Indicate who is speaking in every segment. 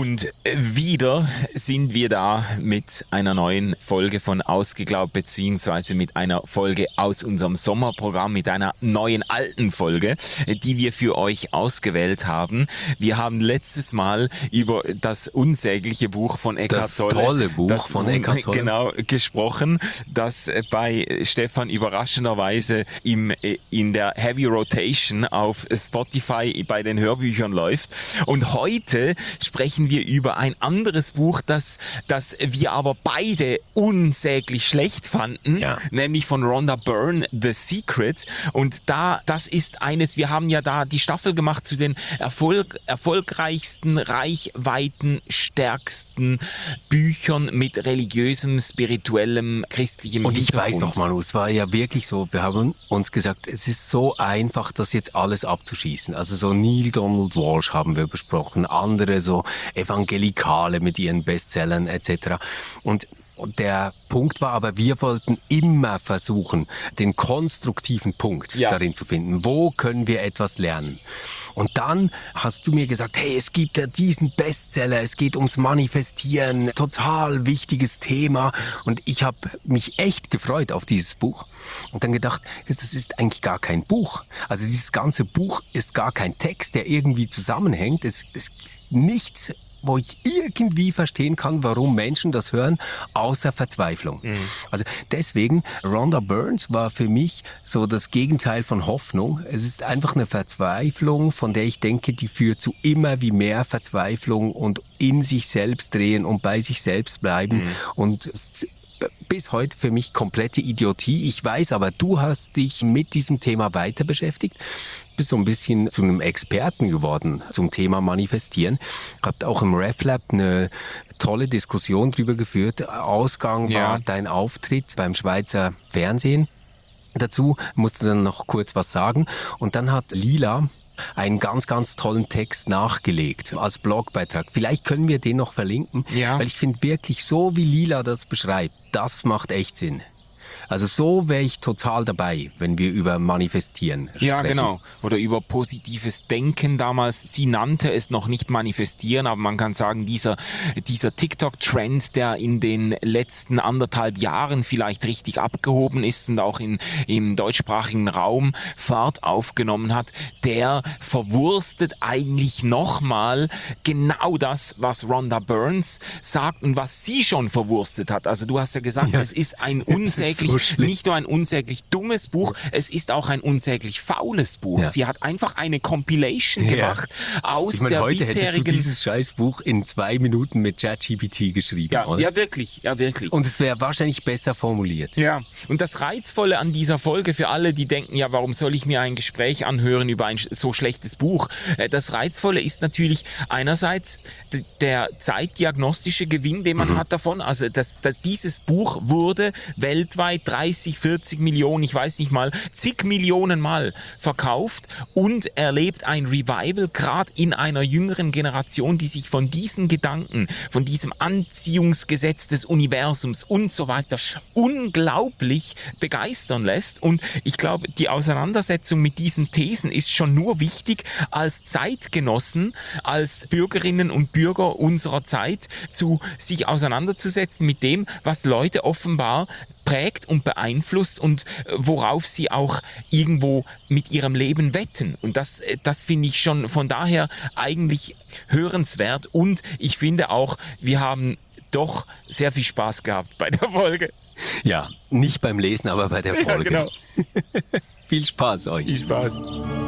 Speaker 1: Und wieder sind wir da mit einer neuen Folge von Ausgeglaubt, beziehungsweise mit einer Folge aus unserem Sommerprogramm, mit einer neuen alten Folge, die wir für euch ausgewählt haben. Wir haben letztes Mal über das unsägliche Buch von Eckhart Tolle,
Speaker 2: das tolle Buch von Eckhart Tolle,
Speaker 1: genau, gesprochen, das bei Stefan überraschenderweise in der Heavy Rotation auf Spotify bei den Hörbüchern läuft. Und heute sprechen wir über ein anderes Buch, das wir aber beide unsäglich schlecht fanden, nämlich von Rhonda Byrne, The Secret. Und das ist eines, wir haben ja da die Staffel gemacht zu den erfolgreichsten, reichweitenstärksten Büchern mit religiösem, spirituellem, christlichem
Speaker 2: Und
Speaker 1: Hintergrund.
Speaker 2: Ich weiß noch, Manu, es war ja wirklich so, wir haben uns gesagt, es ist so einfach, das jetzt alles abzuschießen. Also so Neil Donald Walsch haben wir besprochen, andere so Evangelikale mit ihren Bestsellern etc. Und der Punkt war aber, wir wollten immer versuchen, den konstruktiven Punkt darin zu finden. Wo können wir etwas lernen? Und dann hast du mir gesagt, hey, es gibt ja diesen Bestseller, es geht ums Manifestieren, total wichtiges Thema. Und ich habe mich echt gefreut auf dieses Buch. Und dann gedacht, das ist eigentlich gar kein Buch. Also dieses ganze Buch ist gar kein Text, der irgendwie zusammenhängt. Es ist nichts, wo ich irgendwie verstehen kann, warum Menschen das hören, außer Verzweiflung. Also deswegen, Rhonda Byrne war für mich so das Gegenteil von Hoffnung. Es ist einfach eine Verzweiflung, von der ich denke, die führt zu immer wie mehr Verzweiflung und in sich selbst drehen und bei sich selbst bleiben. Und bis heute für mich komplette Idiotie. Ich weiß aber, du hast dich mit diesem Thema weiter beschäftigt, bist so ein bisschen zu einem Experten geworden zum Thema Manifestieren. Habt auch im RefLab eine tolle Diskussion drüber geführt. Ausgang war dein Auftritt beim Schweizer Fernsehen. Dazu musst du dann noch kurz was sagen. Und dann hat Lila einen ganz, ganz tollen Text nachgelegt als Blogbeitrag. Vielleicht können wir den noch verlinken, weil ich finde wirklich, so wie Lila das beschreibt, das macht echt Sinn. Also so wäre ich total dabei, wenn wir über Manifestieren sprechen.
Speaker 1: Ja, genau. Oder über positives Denken damals. Sie nannte es noch nicht Manifestieren, aber man kann sagen, dieser TikTok-Trend, der in den letzten 1,5 Jahren vielleicht richtig abgehoben ist und auch im deutschsprachigen Raum Fahrt aufgenommen hat, der verwurstet eigentlich nochmal genau das, was Rhonda Byrne sagt und was sie schon verwurstet hat. Also du hast ja gesagt, es ist ein unsäglich, nicht nur ein unsäglich dummes Buch, es ist auch ein unsäglich faules Buch. Ja. Sie hat einfach eine Compilation gemacht aus der
Speaker 2: heute
Speaker 1: bisherigen...
Speaker 2: hättest du dieses Scheißbuch in 2 Minuten mit ChatGPT geschrieben, oder?
Speaker 1: Ja, wirklich.
Speaker 2: Und es wäre wahrscheinlich besser formuliert.
Speaker 1: Ja, und das Reizvolle an dieser Folge für alle, die denken, ja, warum soll ich mir ein Gespräch anhören über ein so schlechtes Buch? Das Reizvolle ist natürlich einerseits der zeitdiagnostische Gewinn, den man hat davon. Also dieses Buch wurde weltweit 30, 40 Millionen, ich weiß nicht mal, zig Millionen Mal verkauft und erlebt ein Revival, gerade in einer jüngeren Generation, die sich von diesen Gedanken, von diesem Anziehungsgesetz des Universums und so weiter unglaublich begeistern lässt. Und ich glaube, die Auseinandersetzung mit diesen Thesen ist schon nur wichtig, als Zeitgenossen, als Bürgerinnen und Bürger unserer Zeit sich auseinanderzusetzen mit dem, was Leute offenbar prägt und beeinflusst und worauf sie auch irgendwo mit ihrem Leben wetten. Und das finde ich schon von daher eigentlich hörenswert. Und ich finde auch, wir haben doch sehr viel Spaß gehabt bei der Folge.
Speaker 2: Ja, nicht beim Lesen, aber bei der Folge.
Speaker 1: Ja, genau.
Speaker 2: Viel Spaß euch.
Speaker 1: Viel Spaß.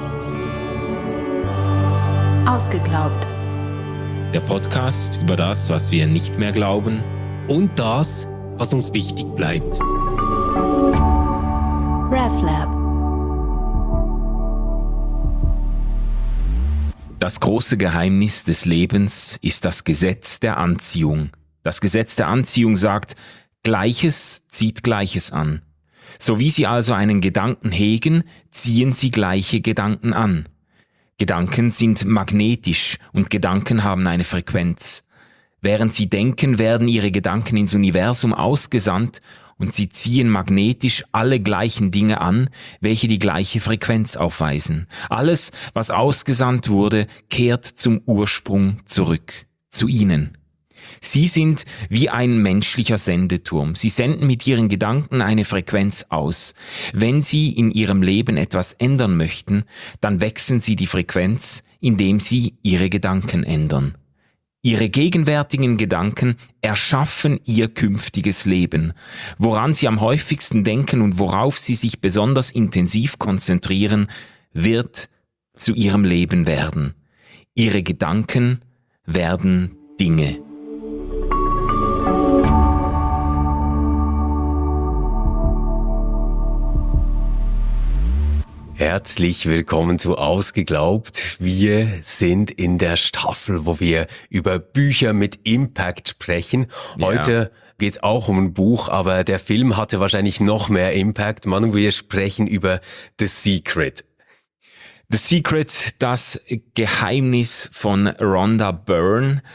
Speaker 3: Ausgeglaubt.
Speaker 1: Der Podcast über das, was wir nicht mehr glauben
Speaker 2: und das, was uns wichtig bleibt.
Speaker 3: RefLab.
Speaker 1: Das große Geheimnis des Lebens ist das Gesetz der Anziehung. Das Gesetz der Anziehung sagt, Gleiches zieht Gleiches an. So wie Sie also einen Gedanken hegen, ziehen Sie gleiche Gedanken an. Gedanken sind magnetisch und Gedanken haben eine Frequenz. Während Sie denken, werden Ihre Gedanken ins Universum ausgesandt und Sie ziehen magnetisch alle gleichen Dinge an, welche die gleiche Frequenz aufweisen. Alles, was ausgesandt wurde, kehrt zum Ursprung zurück. zu Ihnen. Sie sind wie ein menschlicher Sendeturm. Sie senden mit Ihren Gedanken eine Frequenz aus. Wenn Sie in Ihrem Leben etwas ändern möchten, dann wechseln Sie die Frequenz, indem Sie Ihre Gedanken ändern. Ihre gegenwärtigen Gedanken erschaffen Ihr künftiges Leben. Woran Sie am häufigsten denken und worauf Sie sich besonders intensiv konzentrieren, wird zu Ihrem Leben werden. Ihre Gedanken werden Dinge.
Speaker 2: Herzlich willkommen zu Ausgeglaubt. Wir sind in der Staffel, wo wir über Bücher mit Impact sprechen. Heute geht's auch um ein Buch, aber der Film hatte wahrscheinlich noch mehr Impact. Manu, wir sprechen über The Secret.
Speaker 1: The Secret, das Geheimnis von Rhonda Byrne,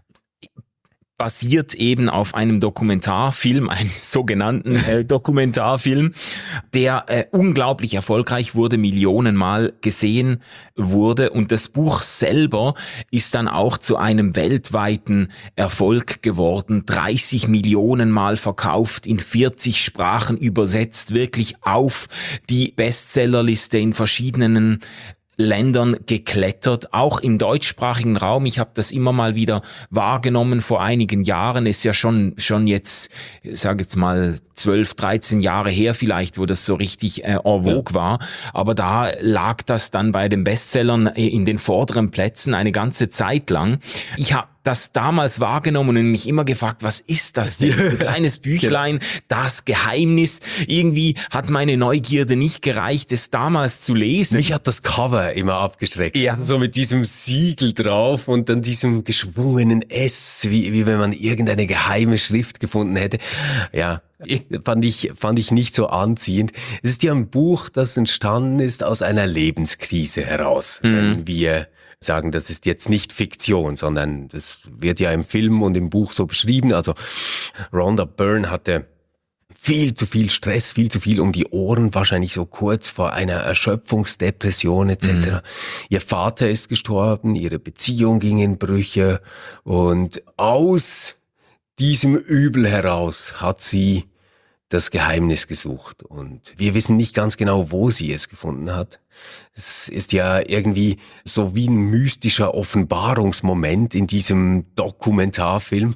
Speaker 1: basiert eben auf einem Dokumentarfilm, einem sogenannten Dokumentarfilm, der unglaublich erfolgreich wurde, millionenmal gesehen wurde, und das Buch selber ist dann auch zu einem weltweiten Erfolg geworden, 30 Millionen Mal verkauft, in 40 Sprachen übersetzt, wirklich auf die Bestsellerliste in verschiedenen Ländern geklettert, auch im deutschsprachigen Raum. Ich habe das immer mal wieder wahrgenommen vor einigen Jahren. Ist ja schon jetzt, ich sage jetzt mal 12, 13 Jahre her vielleicht, wo das so richtig en vogue war. Aber da lag das dann bei den Bestsellern in den vorderen Plätzen eine ganze Zeit lang. Ich habe das damals wahrgenommen und mich immer gefragt, was ist das denn? So ein kleines Büchlein, das Geheimnis. Irgendwie hat meine Neugierde nicht gereicht, es damals zu lesen.
Speaker 2: Mich hat das Cover immer abgeschreckt.
Speaker 1: Ja.
Speaker 2: So mit diesem Siegel drauf und dann diesem geschwungenen S, wie wenn man irgendeine geheime Schrift gefunden hätte. Ja, fand ich nicht so anziehend. Es ist ja ein Buch, das entstanden ist aus einer Lebenskrise heraus. Wenn wir sagen, das ist jetzt nicht Fiktion, sondern das wird ja im Film und im Buch so beschrieben. Also Rhonda Byrne hatte viel zu viel Stress, viel zu viel um die Ohren, wahrscheinlich so kurz vor einer Erschöpfungsdepression etc. Ihr Vater ist gestorben, ihre Beziehung ging in Brüche und aus diesem Übel heraus hat sie das Geheimnis gesucht. Und wir wissen nicht ganz genau, wo sie es gefunden hat. Es ist ja irgendwie so wie ein mystischer Offenbarungsmoment in diesem Dokumentarfilm,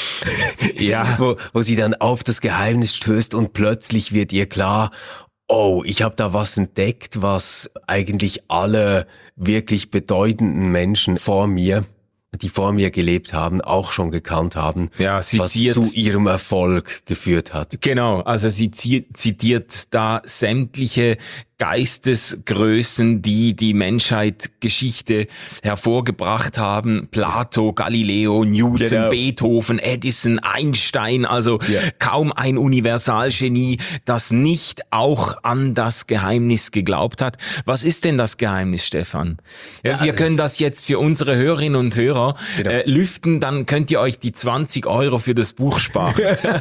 Speaker 2: wo sie dann auf das Geheimnis stößt und plötzlich wird ihr klar, oh, ich habe da was entdeckt, was eigentlich alle wirklich bedeutenden Menschen die vor mir gelebt haben, auch schon gekannt haben, was zu ihrem Erfolg geführt hat.
Speaker 1: Genau, also sie zitiert da sämtliche Geistesgrößen, die die Menschheitsgeschichte hervorgebracht haben. Plato, Galileo, Newton, Beethoven, Edison, Einstein, also kaum ein Universalgenie, das nicht auch an das Geheimnis geglaubt hat. Was ist denn das Geheimnis, Stefan? Wir können das jetzt für unsere Hörerinnen und Hörer lüften, dann könnt ihr euch die 20 € für das Buch sparen.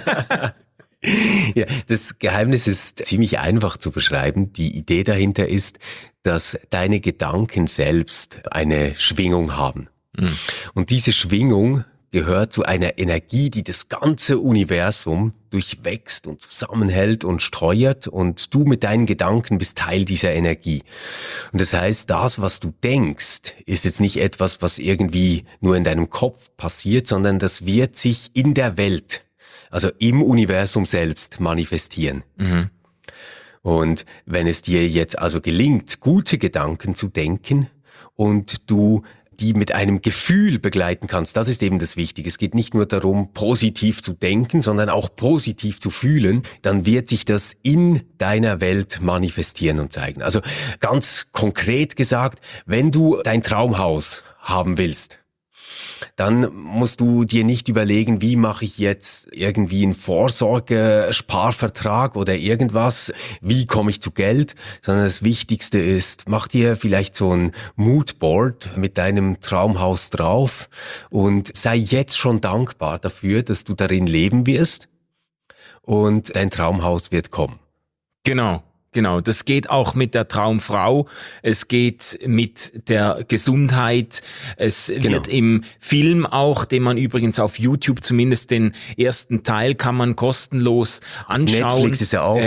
Speaker 2: Ja, das Geheimnis ist ziemlich einfach zu beschreiben. Die Idee dahinter ist, dass deine Gedanken selbst eine Schwingung haben. Und diese Schwingung gehört zu einer Energie, die das ganze Universum durchwächst und zusammenhält und steuert, und du mit deinen Gedanken bist Teil dieser Energie. Und das heißt, das, was du denkst, ist jetzt nicht etwas, was irgendwie nur in deinem Kopf passiert, sondern das wird sich in der Welt, also im Universum selbst, manifestieren. Und wenn es dir jetzt also gelingt, gute Gedanken zu denken und du die mit einem Gefühl begleiten kannst, das ist eben das Wichtige. Es geht nicht nur darum, positiv zu denken, sondern auch positiv zu fühlen, dann wird sich das in deiner Welt manifestieren und zeigen. Also ganz konkret gesagt, wenn du dein Traumhaus haben willst, dann musst du dir nicht überlegen, wie mache ich jetzt irgendwie einen Vorsorgesparvertrag oder irgendwas, wie komme ich zu Geld, sondern das Wichtigste ist, mach dir vielleicht so ein Moodboard mit deinem Traumhaus drauf und sei jetzt schon dankbar dafür, dass du darin leben wirst und dein Traumhaus wird kommen.
Speaker 1: Genau. Genau, das geht auch mit der Traumfrau, es geht mit der Gesundheit, es wird im Film auch, den man übrigens auf YouTube, zumindest den ersten Teil, kann man kostenlos anschauen.
Speaker 2: Netflix ist ja auch.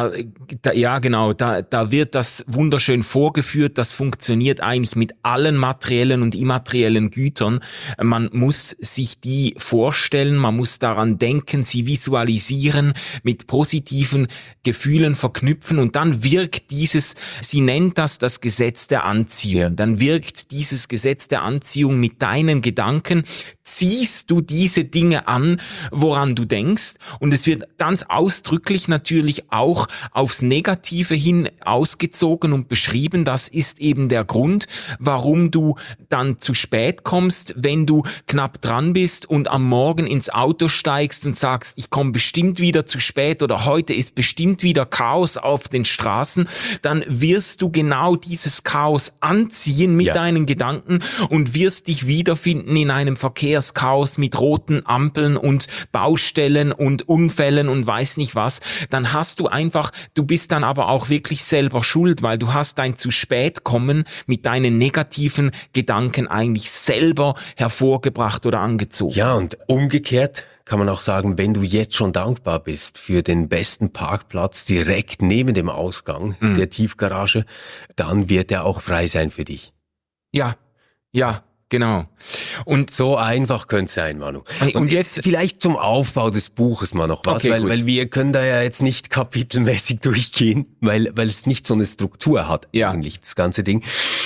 Speaker 1: Da wird das wunderschön vorgeführt, das funktioniert eigentlich mit allen materiellen und immateriellen Gütern. Man muss sich die vorstellen, man muss daran denken, sie visualisieren, mit positiven Gefühlen verknüpfen und dann wirkt sie nennt das Gesetz der Anziehung. Dann wirkt dieses Gesetz der Anziehung mit deinen Gedanken, ziehst du diese Dinge an, woran du denkst, und es wird ganz ausdrücklich natürlich auch aufs Negative hin ausgezogen und beschrieben. Das ist eben der Grund, warum du dann zu spät kommst, wenn du knapp dran bist und am Morgen ins Auto steigst und sagst, ich komme bestimmt wieder zu spät oder heute ist bestimmt wieder Chaos auf den Straßen, dann wirst du genau dieses Chaos anziehen mit deinen Gedanken und wirst dich wiederfinden in einem Verkehrschaos mit roten Ampeln und Baustellen und Unfällen und weiß nicht was. Dann du bist dann aber auch wirklich selber schuld, weil du hast dein zu spät kommen mit deinen negativen Gedanken eigentlich selber hervorgebracht oder angezogen.
Speaker 2: Ja, und umgekehrt kann man auch sagen, wenn du jetzt schon dankbar bist für den besten Parkplatz direkt neben dem Ausgang der Tiefgarage, dann wird er auch frei sein für dich.
Speaker 1: Ja, genau. Und
Speaker 2: so einfach könnte es sein, Manu.
Speaker 1: Und jetzt
Speaker 2: vielleicht zum Aufbau des Buches mal noch was,
Speaker 1: okay,
Speaker 2: weil wir können da ja jetzt nicht kapitelmäßig durchgehen, weil es nicht so eine Struktur hat, eigentlich, das ganze Ding.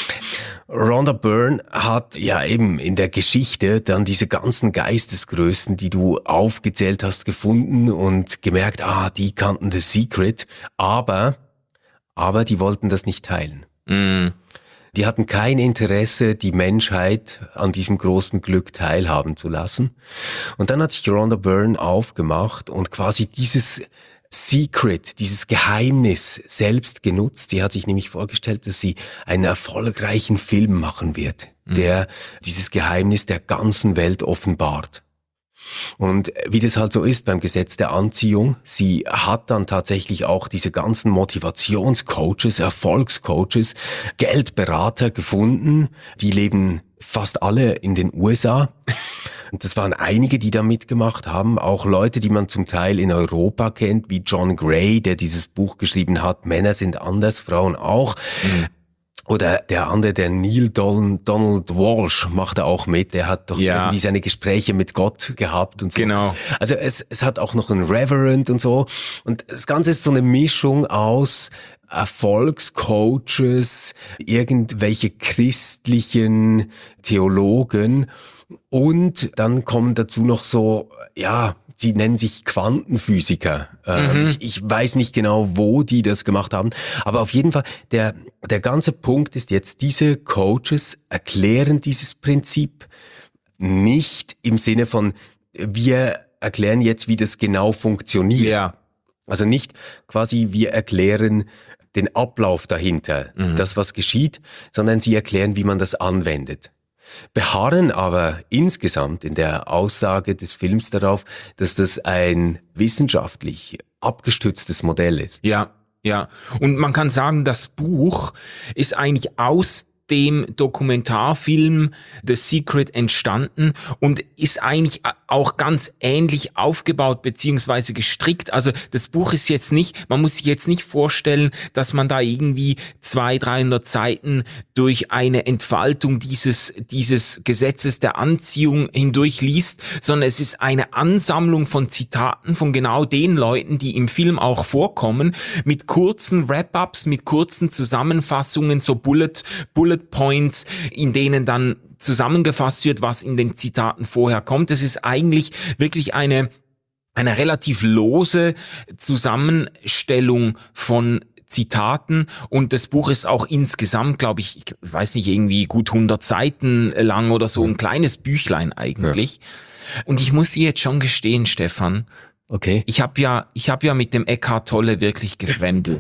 Speaker 2: Rhonda Byrne hat ja eben in der Geschichte dann diese ganzen Geistesgrößen, die du aufgezählt hast, gefunden und gemerkt, die kannten The Secret, aber die wollten das nicht teilen. Die hatten kein Interesse, die Menschheit an diesem großen Glück teilhaben zu lassen. Und dann hat sich Rhonda Byrne aufgemacht und quasi dieses Secret, dieses Geheimnis selbst genutzt. Sie hat sich nämlich vorgestellt, dass sie einen erfolgreichen Film machen wird, der dieses Geheimnis der ganzen Welt offenbart. Und wie das halt so ist beim Gesetz der Anziehung, sie hat dann tatsächlich auch diese ganzen Motivationscoaches, Erfolgscoaches, Geldberater gefunden, die leben fast alle in den USA. Und das waren einige, die da mitgemacht haben, auch Leute, die man zum Teil in Europa kennt, wie John Gray, der dieses Buch geschrieben hat, Männer sind anders, Frauen auch. Oder der andere, der Neil Donald Walsh macht da auch mit, der hat doch irgendwie seine Gespräche mit Gott gehabt und so.
Speaker 1: Genau.
Speaker 2: Also es hat auch noch einen Reverend und so. Und das Ganze ist so eine Mischung aus Erfolgscoaches, irgendwelche christlichen Theologen und dann kommen dazu noch so, sie nennen sich Quantenphysiker. Ich weiß nicht genau, wo die das gemacht haben, aber auf jeden Fall, der ganze Punkt ist jetzt, diese Coaches erklären dieses Prinzip nicht im Sinne von, wir erklären jetzt, wie das genau funktioniert.
Speaker 1: Ja.
Speaker 2: Also nicht quasi, wir erklären den Ablauf dahinter, das, was geschieht, sondern sie erklären, wie man das anwendet. Beharren aber insgesamt in der Aussage des Films darauf, dass das ein wissenschaftlich abgestütztes Modell ist.
Speaker 1: Ja. Und man kann sagen, das Buch ist eigentlich aus dem Dokumentarfilm The Secret entstanden und ist eigentlich auch ganz ähnlich aufgebaut beziehungsweise gestrickt. Also das Buch ist jetzt nicht, man muss sich jetzt nicht vorstellen, dass man da irgendwie 200-300 Seiten durch eine Entfaltung dieses Gesetzes der Anziehung hindurch liest, sondern es ist eine Ansammlung von Zitaten von genau den Leuten, die im Film auch vorkommen, mit kurzen Wrap-ups, mit kurzen Zusammenfassungen, so Bullet Points, in denen dann zusammengefasst wird, was in den Zitaten vorher kommt. Es ist eigentlich wirklich eine relativ lose Zusammenstellung von Zitaten und das Buch ist auch insgesamt, glaube ich weiß nicht, irgendwie gut 100 Seiten lang oder so, ein kleines Büchlein eigentlich. Ja. Und ich muss dir jetzt schon gestehen, Stefan,
Speaker 2: okay,
Speaker 1: ich hab ja mit dem Eckhart Tolle wirklich gefremdet.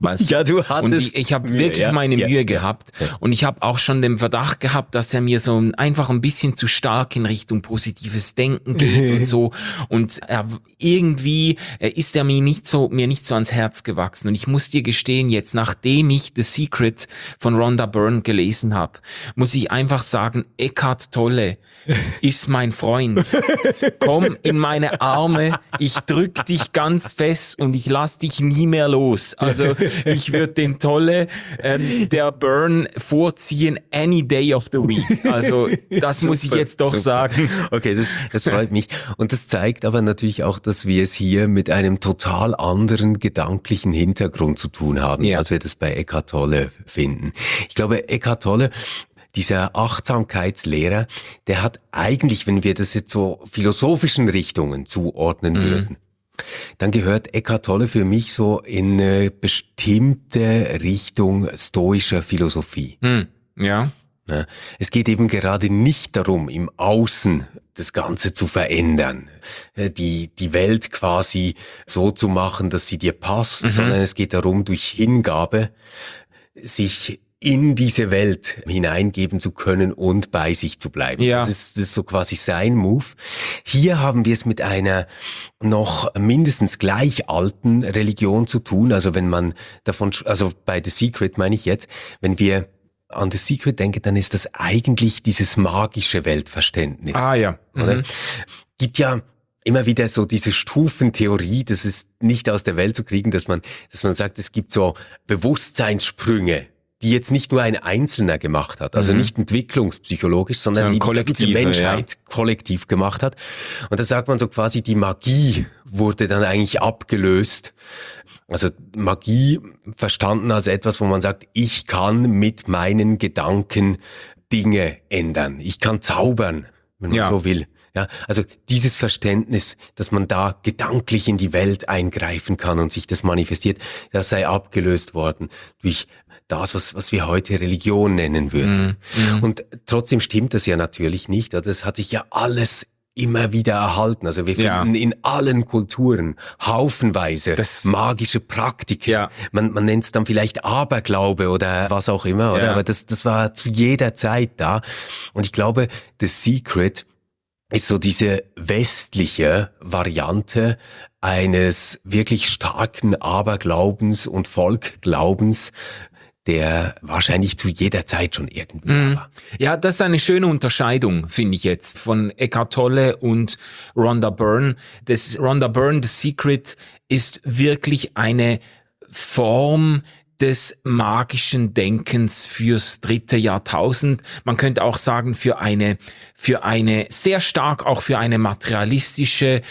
Speaker 1: Weißt du?
Speaker 2: Ja, du
Speaker 1: Und
Speaker 2: hattest
Speaker 1: ich habe
Speaker 2: Mühe,
Speaker 1: wirklich
Speaker 2: ja,
Speaker 1: meine
Speaker 2: ja,
Speaker 1: Mühe
Speaker 2: ja.
Speaker 1: gehabt. Und ich habe auch schon den Verdacht gehabt, dass er mir so einfach ein bisschen zu stark in Richtung positives Denken geht und so. Und irgendwie ist er mir nicht so ans Herz gewachsen. Und ich muss dir gestehen, jetzt nachdem ich The Secret von Rhonda Byrne gelesen habe, muss ich einfach sagen, Eckhart Tolle ist mein Freund. Komm in meine Arme, ich drück dich ganz fest und ich lass dich nie mehr los. Also ich würde den Tolle der Byrne vorziehen any day of the week. Also das muss ich jetzt doch sagen.
Speaker 2: Okay, das freut mich. Und das zeigt aber natürlich auch, dass wir es hier mit einem total anderen gedanklichen Hintergrund zu tun haben, als wir das bei Eckhart Tolle finden. Ich glaube, Eckhart Tolle, dieser Achtsamkeitslehrer, der hat eigentlich, wenn wir das jetzt so philosophischen Richtungen zuordnen würden, dann gehört Eckhart Tolle für mich so in eine bestimmte Richtung stoischer Philosophie.
Speaker 1: Ja.
Speaker 2: Ja, es geht eben gerade nicht darum, im Außen das Ganze zu verändern, die Welt quasi so zu machen, dass sie dir passt, sondern es geht darum, durch Hingabe sich in diese Welt hineingeben zu können und bei sich zu bleiben.
Speaker 1: Ja.
Speaker 2: Das ist so quasi sein Move. Hier haben wir es mit einer noch mindestens gleich alten Religion zu tun. Also wenn man davon, also bei The Secret meine ich jetzt, wenn wir an The Secret denken, dann ist das eigentlich dieses magische Weltverständnis.
Speaker 1: Ah ja.
Speaker 2: Oder? Gibt ja immer wieder so diese Stufentheorie, das ist nicht aus der Welt zu kriegen, dass man sagt, es gibt so Bewusstseinssprünge, die jetzt nicht nur ein Einzelner gemacht hat, also nicht entwicklungspsychologisch, sondern die ganze Menschheit kollektiv gemacht hat. Und da sagt man so quasi, die Magie wurde dann eigentlich abgelöst. Also Magie verstanden als etwas, wo man sagt, ich kann mit meinen Gedanken Dinge ändern. Ich kann zaubern, wenn man so will. Ja, also dieses Verständnis, dass man da gedanklich in die Welt eingreifen kann und sich das manifestiert, das sei abgelöst worden durch das, was wir heute Religion nennen würden. Und trotzdem stimmt das ja natürlich nicht. Das hat sich ja alles immer wieder erhalten. Also wir finden in allen Kulturen haufenweise magische Praktiken. Ja. Man nennt es dann vielleicht Aberglaube oder was auch immer, oder? Aber das war zu jeder Zeit da. Und ich glaube, The Secret ist so diese westliche Variante eines wirklich starken Aberglaubens und Volkglaubens, der wahrscheinlich zu jeder Zeit schon irgendwie da war.
Speaker 1: Ja, das ist eine schöne Unterscheidung, finde ich jetzt, von Eckhart Tolle und Rhonda Byrne. Rhonda Byrne, The Secret, ist wirklich eine Form des magischen Denkens fürs 3. Jahrtausend. Man könnte auch sagen, für eine sehr stark auch für eine materialistische,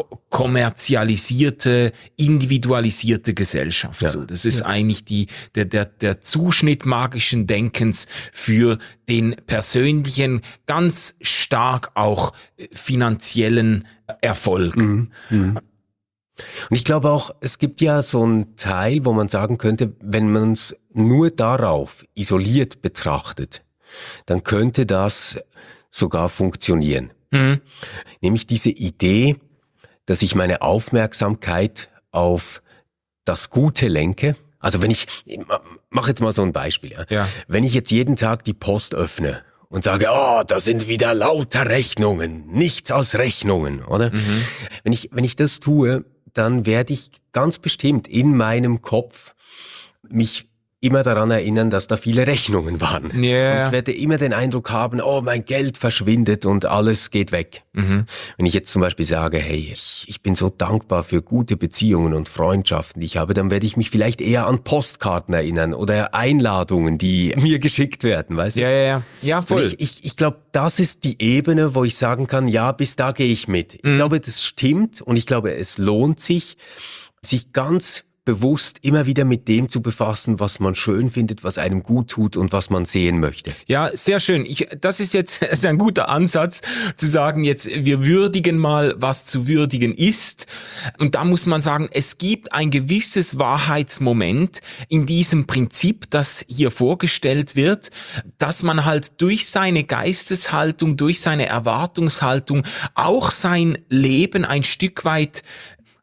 Speaker 1: kommerzialisierte, individualisierte Gesellschaft. So, das ist eigentlich der Zuschnitt magischen Denkens für den persönlichen, ganz stark auch finanziellen Erfolg.
Speaker 2: Und ich glaube auch, es gibt ja so einen Teil, wo man sagen könnte, wenn man es nur darauf isoliert betrachtet, dann könnte das sogar funktionieren. Nämlich diese Idee, dass ich meine Aufmerksamkeit auf das Gute lenke. Also wenn ich mache jetzt mal so ein Beispiel. Ja. Wenn ich jetzt jeden Tag die Post öffne und sage, da sind wieder lauter Rechnungen, nichts als Rechnungen, oder? Wenn ich das tue, dann werde ich ganz bestimmt in meinem Kopf mich immer daran erinnern, dass da viele Rechnungen waren.
Speaker 1: Yeah.
Speaker 2: Und ich werde immer den Eindruck haben, mein Geld verschwindet und alles geht weg. Wenn ich jetzt zum Beispiel sage, hey, ich bin so dankbar für gute Beziehungen und Freundschaften, die ich habe, dann werde ich mich vielleicht eher an Postkarten erinnern oder Einladungen, die mir geschickt werden, weißt du?
Speaker 1: Ja, voll.
Speaker 2: Ich glaube, das ist die Ebene, wo ich sagen kann, ja, bis da gehe ich mit. Ich glaube, das stimmt und ich glaube, es lohnt sich ganz bewusst immer wieder mit dem zu befassen, was man schön findet, was einem gut tut und was man sehen möchte.
Speaker 1: Ja, sehr schön. Das ist ein guter Ansatz, zu sagen, jetzt wir würdigen mal, was zu würdigen ist. Und da muss man sagen, es gibt ein gewisses Wahrheitsmoment in diesem Prinzip, das hier vorgestellt wird, dass man halt durch seine Geisteshaltung, durch seine Erwartungshaltung auch sein Leben ein Stück weit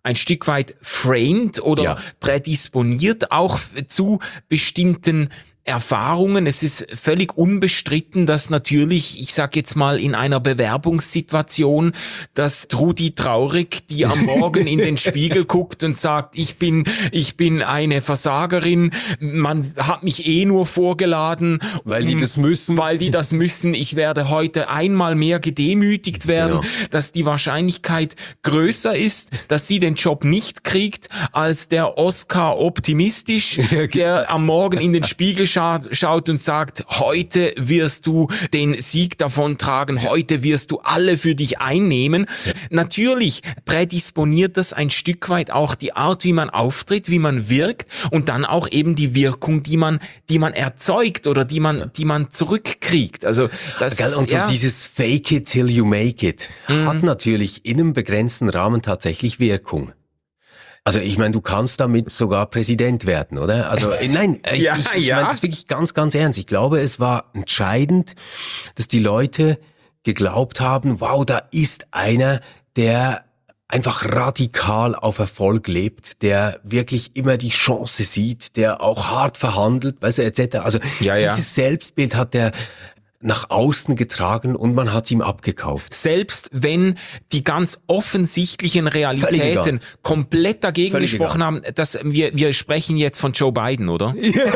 Speaker 1: ein Stück weit framed oder prädisponiert auch zu bestimmten Erfahrungen. Es ist völlig unbestritten, dass natürlich, ich sag jetzt mal in einer Bewerbungssituation, dass Trudi Traurig, die am Morgen in den Spiegel guckt und sagt, ich bin eine Versagerin, man hat mich nur vorgeladen.
Speaker 2: Weil die das müssen.
Speaker 1: Weil die das müssen. Ich werde heute einmal mehr gedemütigt werden, dass die Wahrscheinlichkeit größer ist, dass sie den Job nicht kriegt, als der Oscar optimistisch, der am Morgen in den Spiegel schaut und sagt, heute wirst du den Sieg davontragen, heute wirst du alle für dich einnehmen. Natürlich prädisponiert das ein Stück weit auch die Art, wie man auftritt, wie man wirkt und dann auch eben die Wirkung, die man erzeugt oder die man zurückkriegt. Also das
Speaker 2: und so dieses Fake it till you make it hat natürlich in einem begrenzten Rahmen tatsächlich Wirkung. Also ich meine, du kannst damit sogar Präsident werden, oder? Also nein, ich meine das wirklich ganz, ganz ernst. Ich glaube, es war entscheidend, dass die Leute geglaubt haben, wow, da ist einer, der einfach radikal auf Erfolg lebt, der wirklich immer die Chance sieht, der auch hart verhandelt, weißt du, etc. Also dieses Selbstbild hat der nach außen getragen und man hat ihm abgekauft.
Speaker 1: Selbst wenn die ganz offensichtlichen Realitäten komplett dagegen gesprochen haben, dass wir sprechen jetzt von Joe Biden, oder?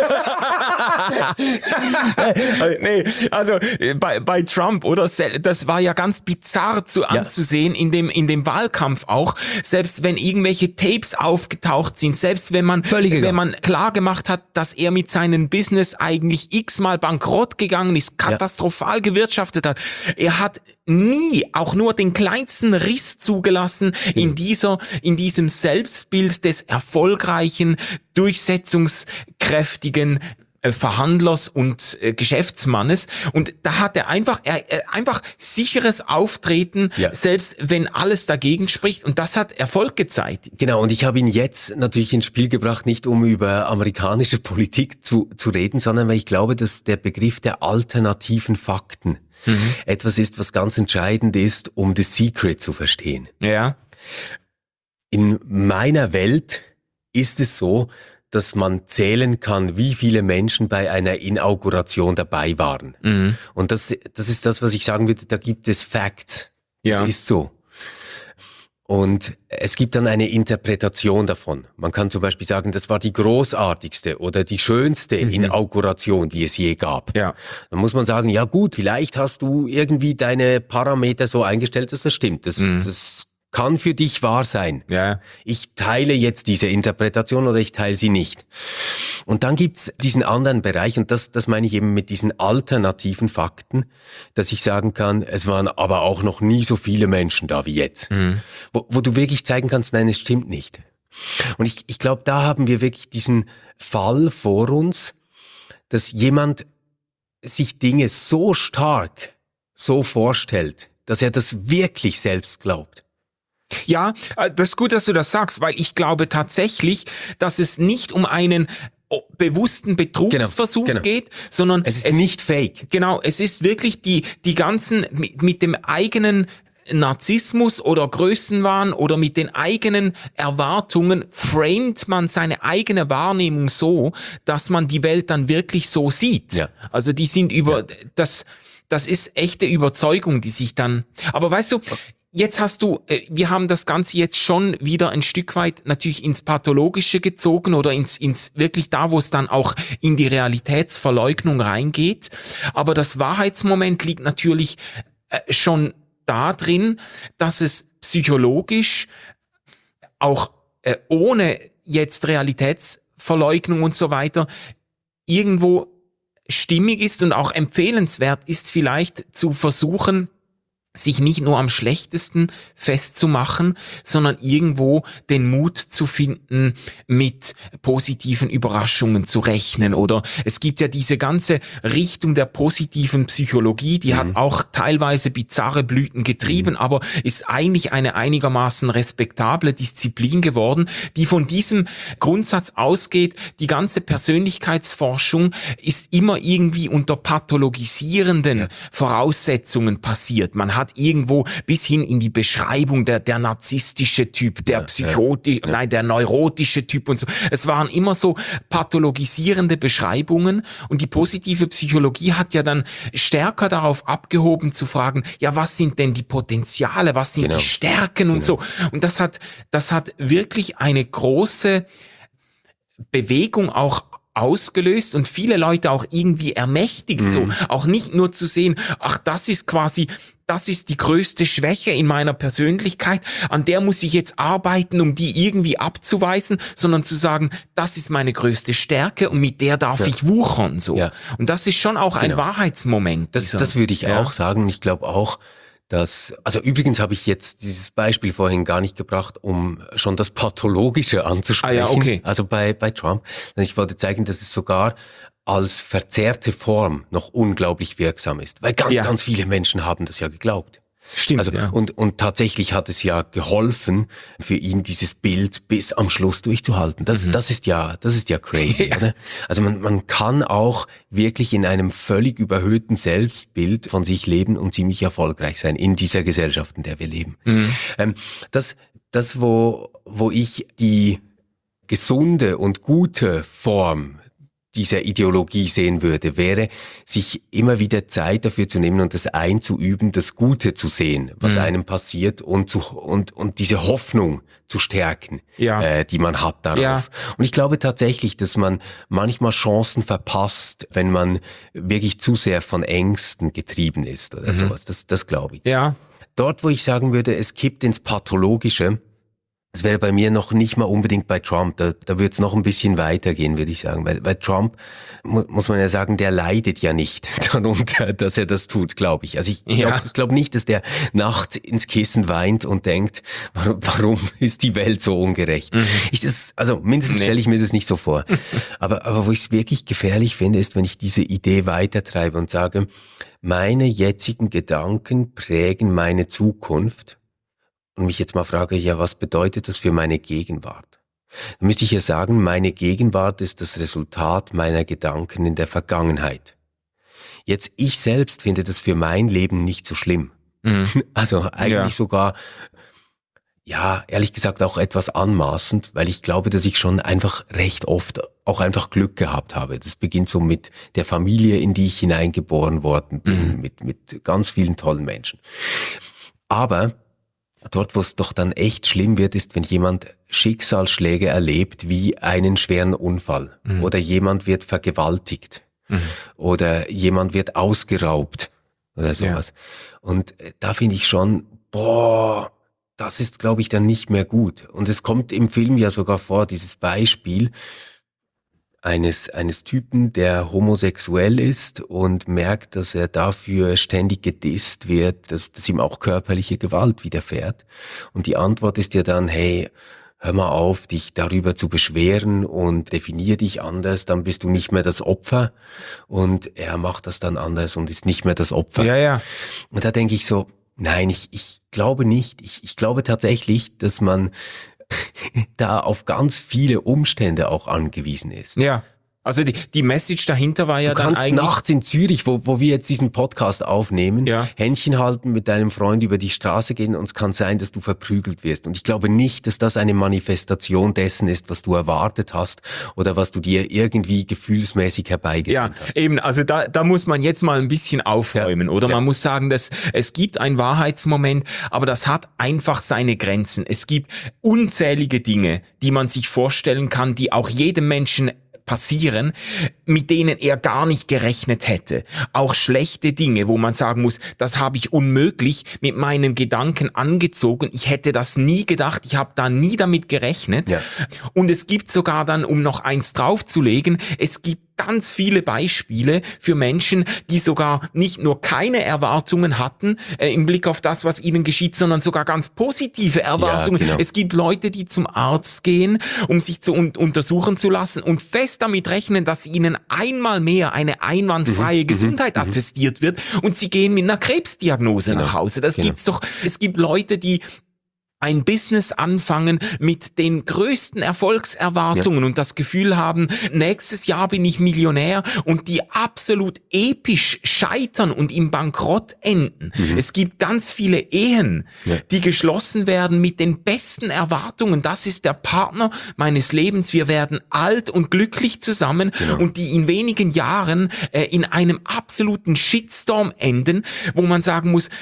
Speaker 1: Nee, also bei Trump, oder? Das war ja ganz bizarr anzusehen in dem Wahlkampf auch. Selbst wenn irgendwelche Tapes aufgetaucht sind, selbst wenn man klar gemacht hat, dass er mit seinem Business eigentlich x-mal bankrott gegangen ist, katastrophal gewirtschaftet hat. Er hat nie auch nur den kleinsten Riss zugelassen in diesem Selbstbild des erfolgreichen, durchsetzungskräftigen Verhandlers und Geschäftsmannes, und da hat er einfach sicheres Auftreten, selbst wenn alles dagegen spricht, und das hat Erfolg gezeigt.
Speaker 2: Genau, und ich habe ihn jetzt natürlich ins Spiel gebracht, nicht um über amerikanische Politik zu reden, sondern weil ich glaube, dass der Begriff der alternativen Fakten etwas ist, was ganz entscheidend ist, um The Secret zu verstehen.
Speaker 1: Ja.
Speaker 2: In meiner Welt ist es so, dass man zählen kann, wie viele Menschen bei einer Inauguration dabei waren. Und das ist das, was ich sagen würde, da gibt es Facts. Das ist so. Und es gibt dann eine Interpretation davon. Man kann zum Beispiel sagen, das war die großartigste oder die schönste Inauguration, die es je gab. Ja. Dann muss man sagen, ja gut, vielleicht hast du irgendwie deine Parameter so eingestellt, dass das stimmt. Das kann für dich wahr sein. Ja. Ich teile jetzt diese Interpretation oder ich teile sie nicht. Und dann gibt's diesen anderen Bereich, und das meine ich eben mit diesen alternativen Fakten, dass ich sagen kann, es waren aber auch noch nie so viele Menschen da wie jetzt. Wo du wirklich zeigen kannst, nein, es stimmt nicht. Und ich glaube, da haben wir wirklich diesen Fall vor uns, dass jemand sich Dinge so stark so vorstellt, dass er das wirklich selbst glaubt.
Speaker 1: Ja, das ist gut, dass du das sagst, weil ich glaube tatsächlich, dass es nicht um einen bewussten Betrugsversuch geht, sondern
Speaker 2: es ist nicht fake.
Speaker 1: Genau, es ist wirklich die ganzen mit dem eigenen Narzissmus oder Größenwahn oder mit den eigenen Erwartungen framet man seine eigene Wahrnehmung so, dass man die Welt dann wirklich so sieht. Ja. Also die sind das ist echte Überzeugung, die sich dann, aber weißt du, jetzt wir haben das Ganze jetzt schon wieder ein Stück weit natürlich ins Pathologische gezogen oder ins wirklich da, wo es dann auch in die Realitätsverleugnung reingeht. Aber das Wahrheitsmoment liegt natürlich schon da drin, dass es psychologisch auch ohne jetzt Realitätsverleugnung und so weiter irgendwo stimmig ist und auch empfehlenswert ist, vielleicht zu versuchen, sich nicht nur am Schlechtesten festzumachen, sondern irgendwo den Mut zu finden, mit positiven Überraschungen zu rechnen. Oder es gibt ja diese ganze Richtung der positiven Psychologie, die hat auch teilweise bizarre Blüten getrieben, aber ist eigentlich eine einigermaßen respektable Disziplin geworden, die von diesem Grundsatz ausgeht, die ganze Persönlichkeitsforschung ist immer irgendwie unter pathologisierenden Voraussetzungen passiert. Man hat hat irgendwo bis hin in die Beschreibung der narzisstische Typ, der der neurotische Typ und so. Es waren immer so pathologisierende Beschreibungen und die positive Psychologie hat ja dann stärker darauf abgehoben zu fragen, ja, was sind denn die Potenziale, was sind die Stärken und so. Und das hat wirklich eine große Bewegung auch ausgelöst und viele Leute auch irgendwie ermächtigt, so auch nicht nur zu sehen, ach, das ist die größte Schwäche in meiner Persönlichkeit, an der muss ich jetzt arbeiten, um die irgendwie abzuweisen, sondern zu sagen, das ist meine größte Stärke und mit der darf ich wuchern, so. Ja. Und das ist schon auch ein Wahrheitsmoment.
Speaker 2: Das würde ich auch sagen. Ich glaube auch, also übrigens habe ich jetzt dieses Beispiel vorhin gar nicht gebracht, um schon das Pathologische anzusprechen. Also bei Trump. Ich wollte zeigen, dass es sogar als verzerrte Form noch unglaublich wirksam ist. Weil ganz viele Menschen haben das ja geglaubt.
Speaker 1: Stimmt.
Speaker 2: Also, und tatsächlich hat es ja geholfen, für ihn dieses Bild bis am Schluss durchzuhalten. Das ist ja crazy, oder? Also man kann auch wirklich in einem völlig überhöhten Selbstbild von sich leben und ziemlich erfolgreich sein in dieser Gesellschaft, in der wir leben. Wo ich die gesunde und gute Form dieser Ideologie sehen würde, wäre, sich immer wieder Zeit dafür zu nehmen und das einzuüben, das Gute zu sehen, was einem passiert und diese Hoffnung zu stärken, die man hat darauf. Ja. Und ich glaube tatsächlich, dass man manchmal Chancen verpasst, wenn man wirklich zu sehr von Ängsten getrieben ist oder sowas. Das glaube ich.
Speaker 1: Ja.
Speaker 2: Dort, wo ich sagen würde, es kippt ins Pathologische, das wäre bei mir noch nicht mal unbedingt bei Trump. Da würde es noch ein bisschen weitergehen, würde ich sagen. Weil bei Trump muss man ja sagen, der leidet ja nicht darunter, dass er das tut, glaube ich. Also ich glaube nicht, dass der nachts ins Kissen weint und denkt, warum ist die Welt so ungerecht? Mindestens stelle ich mir das nicht so vor. Aber wo ich es wirklich gefährlich finde, ist, wenn ich diese Idee weitertreibe und sage, meine jetzigen Gedanken prägen meine Zukunft. Und mich jetzt mal frage, ja, was bedeutet das für meine Gegenwart? Dann müsste ich ja sagen, meine Gegenwart ist das Resultat meiner Gedanken in der Vergangenheit. Jetzt, ich selbst finde das für mein Leben nicht so schlimm. Also eigentlich sogar, ehrlich gesagt auch etwas anmaßend, weil ich glaube, dass ich schon einfach recht oft auch einfach Glück gehabt habe. Das beginnt so mit der Familie, in die ich hineingeboren worden bin, mit ganz vielen tollen Menschen. Aber dort, wo es doch dann echt schlimm wird, ist, wenn jemand Schicksalsschläge erlebt, wie einen schweren Unfall. Oder jemand wird vergewaltigt. Oder jemand wird ausgeraubt. Oder sowas. Ja. Und da finde ich schon, das ist, glaube ich, dann nicht mehr gut. Und es kommt im Film ja sogar vor, dieses Beispiel eines Typen, der homosexuell ist und merkt, dass er dafür ständig gedisst wird, dass ihm auch körperliche Gewalt widerfährt. Und die Antwort ist ja dann, hey, hör mal auf, dich darüber zu beschweren und definier dich anders, dann bist du nicht mehr das Opfer. Und er macht das dann anders und ist nicht mehr das Opfer.
Speaker 1: Ja.
Speaker 2: Und da denke ich so, nein, ich glaube nicht. Ich glaube tatsächlich, dass man da auf ganz viele Umstände auch angewiesen ist.
Speaker 1: Ja. Also die Message dahinter war ja
Speaker 2: dann eigentlich... Du kannst nachts in Zürich, wo wir jetzt diesen Podcast aufnehmen, Händchen halten, mit deinem Freund über die Straße gehen und es kann sein, dass du verprügelt wirst. Und ich glaube nicht, dass das eine Manifestation dessen ist, was du erwartet hast oder was du dir irgendwie gefühlsmäßig herbeigesehnt hast.
Speaker 1: Ja, eben. Also da muss man jetzt mal ein bisschen aufräumen, oder? Man muss sagen, dass es gibt einen Wahrheitsmoment, aber das hat einfach seine Grenzen. Es gibt unzählige Dinge, die man sich vorstellen kann, die auch jedem Menschen passieren, mit denen er gar nicht gerechnet hätte. Auch schlechte Dinge, wo man sagen muss, das habe ich unmöglich mit meinen Gedanken angezogen. Ich hätte das nie gedacht, ich habe da nie damit gerechnet. Ja. Und es gibt sogar dann, um noch eins draufzulegen, es gibt ganz viele Beispiele für Menschen, die sogar nicht nur keine Erwartungen hatten im Blick auf das, was ihnen geschieht, sondern sogar ganz positive Erwartungen. Ja, genau. Es gibt Leute, die zum Arzt gehen, um sich zu untersuchen zu lassen und fest damit rechnen, dass ihnen einmal mehr eine einwandfreie Gesundheit attestiert wird und sie gehen mit einer Krebsdiagnose nach Hause. Das gibt's doch. Es gibt Leute, die ein Business anfangen mit den größten Erfolgserwartungen und das Gefühl haben, nächstes Jahr bin ich Millionär und die absolut episch scheitern und im Bankrott enden. Es gibt ganz viele Ehen, die geschlossen werden mit den besten Erwartungen. Das ist der Partner meines Lebens. Wir werden alt und glücklich zusammen und die in wenigen Jahren in einem absoluten Shitstorm enden, wo man sagen muss,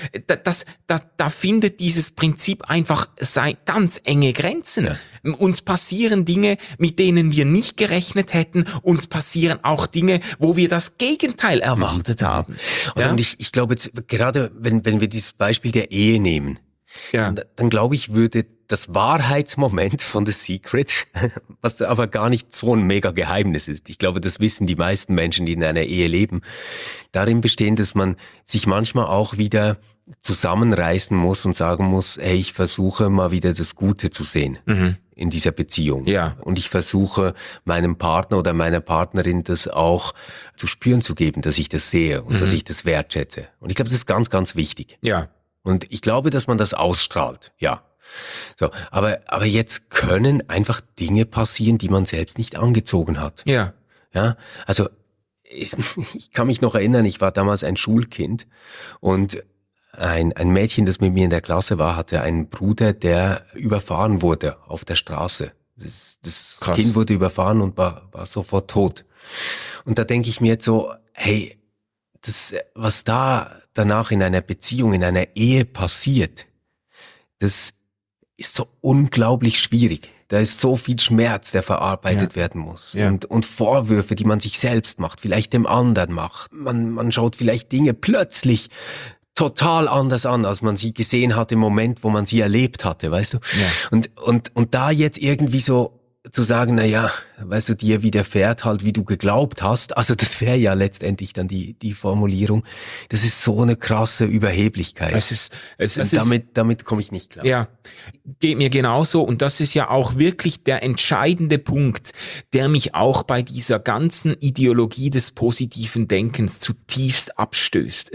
Speaker 1: da findet dieses Prinzip einfach ganz enge Grenzen. Ja. Uns passieren Dinge, mit denen wir nicht gerechnet hätten. Uns passieren auch Dinge, wo wir das Gegenteil erwartet haben.
Speaker 2: Ja? Und ich glaube jetzt, gerade wenn wir dieses Beispiel der Ehe nehmen, dann glaube ich, würde das Wahrheitsmoment von The Secret, was aber gar nicht so ein mega Geheimnis ist, ich glaube, das wissen die meisten Menschen, die in einer Ehe leben, darin bestehen, dass man sich manchmal auch wieder zusammenreißen muss und sagen muss, hey, ich versuche mal wieder das Gute zu sehen in dieser Beziehung. Ja. Und ich versuche meinem Partner oder meiner Partnerin das auch zu spüren zu geben, dass ich das sehe und dass ich das wertschätze. Und ich glaube, das ist ganz, ganz wichtig.
Speaker 1: Ja.
Speaker 2: Und ich glaube, dass man das ausstrahlt. Ja. So, aber jetzt können einfach Dinge passieren, die man selbst nicht angezogen hat.
Speaker 1: Ja.
Speaker 2: Ja. Also ich kann mich noch erinnern, ich war damals ein Schulkind und ein Mädchen, das mit mir in der Klasse war, hatte einen Bruder, der überfahren wurde auf der Straße. Das Kind wurde überfahren und war sofort tot. Und da denke ich mir jetzt so, hey, was da danach in einer Beziehung, in einer Ehe passiert, das ist so unglaublich schwierig. Da ist so viel Schmerz, der verarbeitet werden muss. Ja. Und Vorwürfe, die man sich selbst macht, vielleicht dem anderen macht. Man schaut vielleicht Dinge plötzlich total anders an, als man sie gesehen hat im Moment, wo man sie erlebt hatte, weißt du? Ja. Und da jetzt irgendwie so zu sagen, na ja, weißt du, dir widerfährt halt, wie du geglaubt hast, also das wäre ja letztendlich dann die Formulierung, das ist so eine krasse Überheblichkeit. Damit komme ich nicht klar.
Speaker 1: Ja, geht mir genauso und das ist ja auch wirklich der entscheidende Punkt, der mich auch bei dieser ganzen Ideologie des positiven Denkens zutiefst abstößt.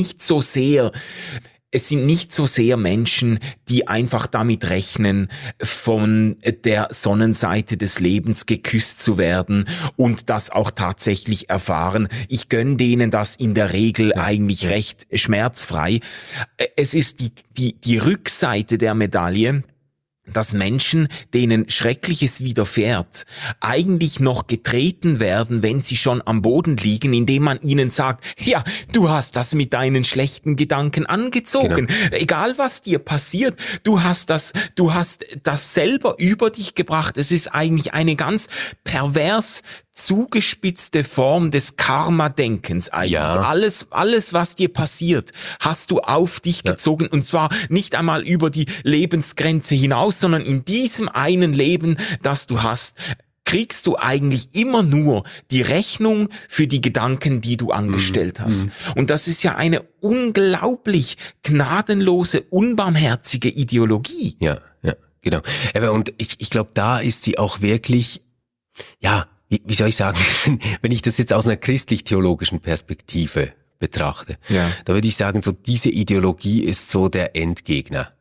Speaker 1: Es sind nicht so sehr Menschen, die einfach damit rechnen, von der Sonnenseite des Lebens geküsst zu werden und das auch tatsächlich erfahren. Ich gönne denen das in der Regel eigentlich recht schmerzfrei. Es ist die Rückseite der Medaille, dass Menschen, denen Schreckliches widerfährt, eigentlich noch getreten werden, wenn sie schon am Boden liegen, indem man ihnen sagt, ja, du hast das mit deinen schlechten Gedanken angezogen. Genau. Egal was dir passiert, du hast das selber über dich gebracht. Es ist eigentlich eine ganz pervers zugespitzte Form des Karma-Denkens eigentlich. Ja. Alles, was dir passiert, hast du auf dich gezogen und zwar nicht einmal über die Lebensgrenze hinaus, sondern in diesem einen Leben, das du hast, kriegst du eigentlich immer nur die Rechnung für die Gedanken, die du angestellt hast. Und das ist ja eine unglaublich gnadenlose, unbarmherzige Ideologie.
Speaker 2: Ja, genau. Und ich glaube, da ist sie auch wirklich, wie soll ich sagen, wenn ich das jetzt aus einer christlich-theologischen Perspektive betrachte, da würde ich sagen, so diese Ideologie ist so der Endgegner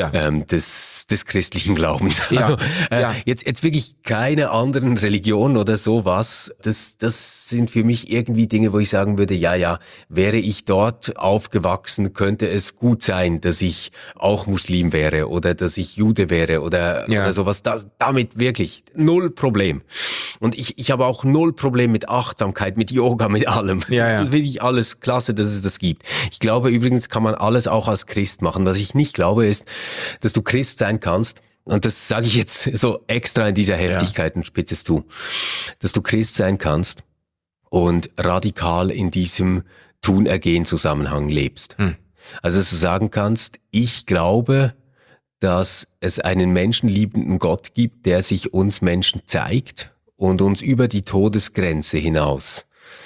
Speaker 2: des christlichen Glaubens. Also jetzt wirklich keine anderen Religionen oder sowas. Das sind für mich irgendwie Dinge, wo ich sagen würde, wäre ich dort aufgewachsen, könnte es gut sein, dass ich auch Muslim wäre oder dass ich Jude wäre oder sowas. Damit wirklich null Problem. Und ich habe auch null Problem mit Achtsamkeit, mit Yoga, mit allem. Das ist wirklich alles klasse, dass es das gibt. Ich glaube übrigens, kann man alles auch als Christ machen. Was ich nicht glaube, ist, dass du Christ sein kannst, und das sage ich jetzt so extra in dieser Heftigkeit und spitzes zu, dass du Christ sein kannst und radikal in diesem Tun-Ergehen-Zusammenhang lebst. Also dass du sagen kannst, ich glaube, dass es einen menschenliebenden Gott gibt, der sich uns Menschen zeigt und uns über die Todesgrenze hinaus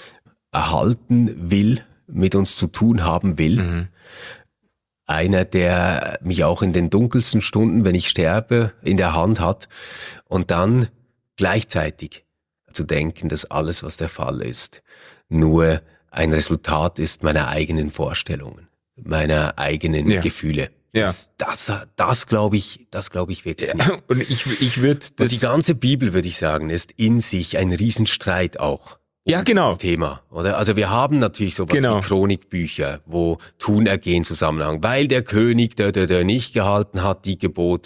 Speaker 2: erhalten will, mit uns zu tun haben will. Einer, der mich auch in den dunkelsten Stunden, wenn ich sterbe, in der Hand hat und dann gleichzeitig zu denken, dass alles, was der Fall ist, nur ein Resultat ist meiner eigenen Vorstellungen, meiner eigenen Gefühle.
Speaker 1: Ja.
Speaker 2: Das glaube ich wirklich nicht.
Speaker 1: Und ich würde das...
Speaker 2: Und die ganze Bibel, würde ich sagen, ist in sich ein Riesenstreit auch.
Speaker 1: Ja, genau.
Speaker 2: Thema, oder? Also wir haben natürlich sowas wie Chronikbücher, wo Tunergehen Zusammenhang, weil der König, der nicht gehalten hat, die Gebot,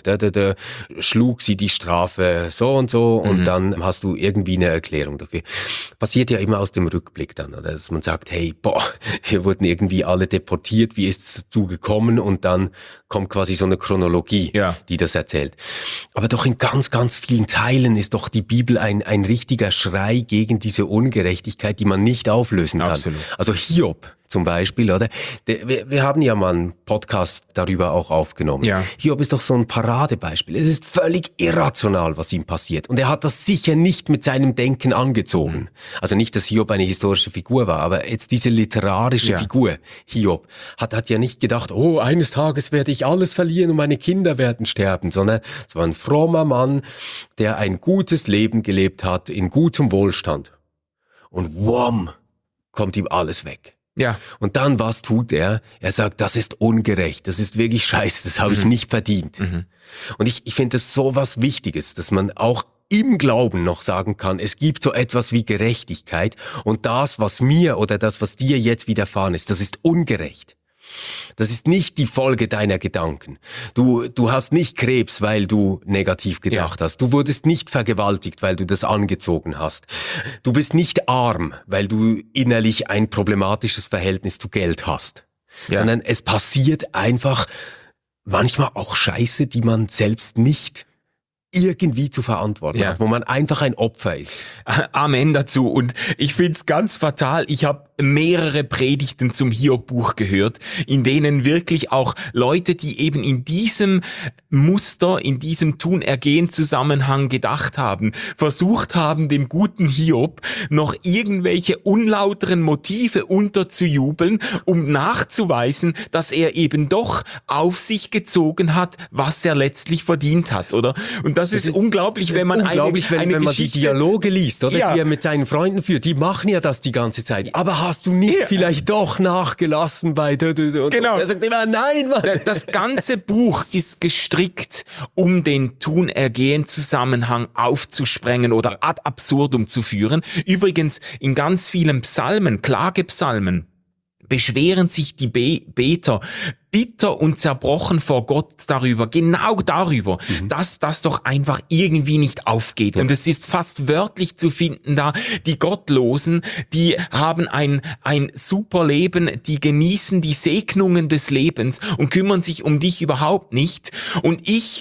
Speaker 2: schlug sie die Strafe so und so und dann hast du irgendwie eine Erklärung dafür. Passiert ja immer aus dem Rückblick dann, oder? Dass man sagt, hey, wir wurden irgendwie alle deportiert, wie ist es dazu gekommen? Und dann kommt quasi so eine Chronologie, die das erzählt. Aber doch in ganz, ganz vielen Teilen ist doch die Bibel ein richtiger Schrei gegen diese Ungerechtigkeit, die man nicht auflösen kann.
Speaker 1: Absolut.
Speaker 2: Also Hiob zum Beispiel, oder? Wir haben ja mal einen Podcast darüber auch aufgenommen.
Speaker 1: Ja.
Speaker 2: Hiob ist doch so ein Paradebeispiel. Es ist völlig irrational, was ihm passiert. Und er hat das sicher nicht mit seinem Denken angezogen. Also nicht, dass Hiob eine historische Figur war, aber jetzt diese literarische Figur, Hiob, hat ja nicht gedacht, eines Tages werde ich alles verlieren und meine Kinder werden sterben, sondern es war ein frommer Mann, der ein gutes Leben gelebt hat, in gutem Wohlstand. Und wham, kommt ihm alles weg.
Speaker 1: Ja.
Speaker 2: Und dann, was tut er? Er sagt, das ist ungerecht, das ist wirklich scheiße, das habe ich nicht verdient. Und ich finde das so was Wichtiges, dass man auch im Glauben noch sagen kann, es gibt so etwas wie Gerechtigkeit und das, was mir oder das, was dir jetzt widerfahren ist, das ist ungerecht. Das ist nicht die Folge deiner Gedanken. Du hast nicht Krebs, weil du negativ gedacht hast. Du wurdest nicht vergewaltigt, weil du das angezogen hast. Du bist nicht arm, weil du innerlich ein problematisches Verhältnis zu Geld hast. Sondern es passiert einfach manchmal auch Scheiße, die man selbst nicht irgendwie zu verantworten hat, wo man einfach ein Opfer ist.
Speaker 1: Amen dazu. Und ich find's ganz fatal. Ich habe mehrere Predigten zum Hiob-Buch gehört, in denen wirklich auch Leute, die eben in diesem Muster, in diesem Tun-Ergehen-Zusammenhang gedacht haben, versucht haben, dem guten Hiob noch irgendwelche unlauteren Motive unterzujubeln, um nachzuweisen, dass er eben doch auf sich gezogen hat, was er letztlich verdient hat, oder? Und das ist unglaublich, wenn man eine
Speaker 2: wenn man die Dialoge liest, oder? Die er mit seinen Freunden führt, die machen ja das die ganze Zeit. Aber hast du nicht vielleicht doch nachgelassen bei
Speaker 1: Genau.
Speaker 2: Er sagt immer, nein, Mann.
Speaker 1: Das ganze Buch ist gestrickt, um den Tun-Ergehen-Zusammenhang aufzusprengen oder ad absurdum zu führen. Übrigens, in ganz vielen Psalmen, Klagepsalmen, beschweren sich die Beter bitter und zerbrochen vor Gott genau darüber, dass das doch einfach irgendwie nicht aufgeht. Und es ist fast wörtlich zu finden da, die Gottlosen, die haben ein super Leben, die genießen die Segnungen des Lebens und kümmern sich um dich überhaupt nicht. Und ich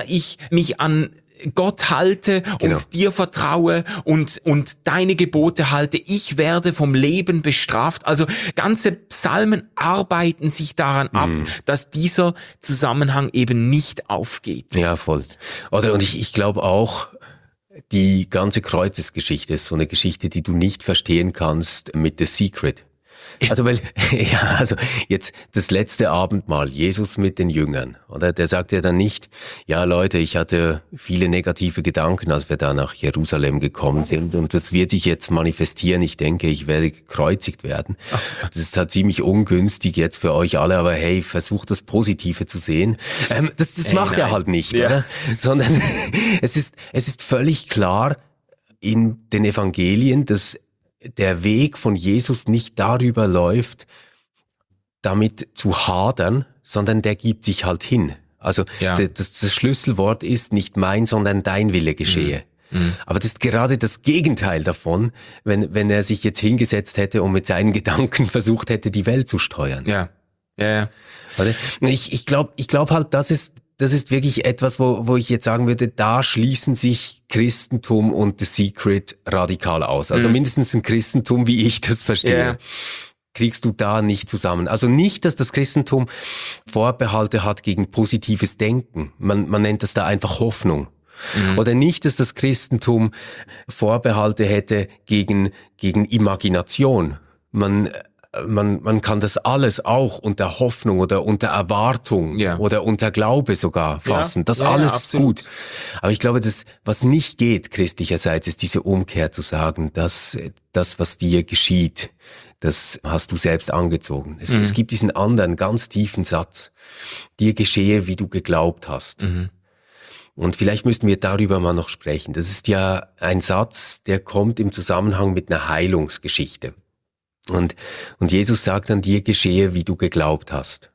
Speaker 1: mich an Gott halte und dir vertraue und deine Gebote halte, ich werde vom Leben bestraft. Also ganze Psalmen arbeiten sich daran ab, dass dieser Zusammenhang eben nicht aufgeht.
Speaker 2: Ja, voll. Und ich glaube auch, die ganze Kreuzesgeschichte ist so eine Geschichte, die du nicht verstehen kannst mit The Secret. Also jetzt das letzte Abendmahl, Jesus mit den Jüngern, oder? Der sagt ja dann nicht, ja Leute, ich hatte viele negative Gedanken, als wir da nach Jerusalem gekommen sind und das wird sich jetzt manifestieren, ich denke, ich werde gekreuzigt werden. Das ist halt ziemlich ungünstig jetzt für euch alle, aber hey, versucht das Positive zu sehen. Das macht er halt nicht, oder? Sondern es ist völlig klar in den Evangelien, dass der Weg von Jesus nicht darüber läuft, damit zu hadern, sondern der gibt sich halt hin. Also das Schlüsselwort ist nicht mein, sondern dein Wille geschehe. Aber das ist gerade das Gegenteil davon, wenn er sich jetzt hingesetzt hätte und mit seinen Gedanken versucht hätte, die Welt zu steuern.
Speaker 1: Ja.
Speaker 2: Ich glaube halt, das ist wirklich etwas, wo ich jetzt sagen würde, da schließen sich Christentum und The Secret radikal aus. Also mindestens ein Christentum, wie ich das verstehe, kriegst du da nicht zusammen. Also nicht, dass das Christentum Vorbehalte hat gegen positives Denken. Man nennt das da einfach Hoffnung. Oder nicht, dass das Christentum Vorbehalte hätte gegen Imagination. Man kann das alles auch unter Hoffnung oder unter Erwartung oder unter Glaube sogar fassen. Das alles ist gut. Aber ich glaube, was nicht geht christlicherseits, ist diese Umkehr zu sagen, dass das, was dir geschieht, das hast du selbst angezogen. Es gibt diesen anderen, ganz tiefen Satz. Dir geschehe, wie du geglaubt hast. Und vielleicht müssten wir darüber mal noch sprechen. Das ist ja ein Satz, der kommt im Zusammenhang mit einer Heilungsgeschichte. Und Jesus sagt dann, dir geschehe, wie du geglaubt hast.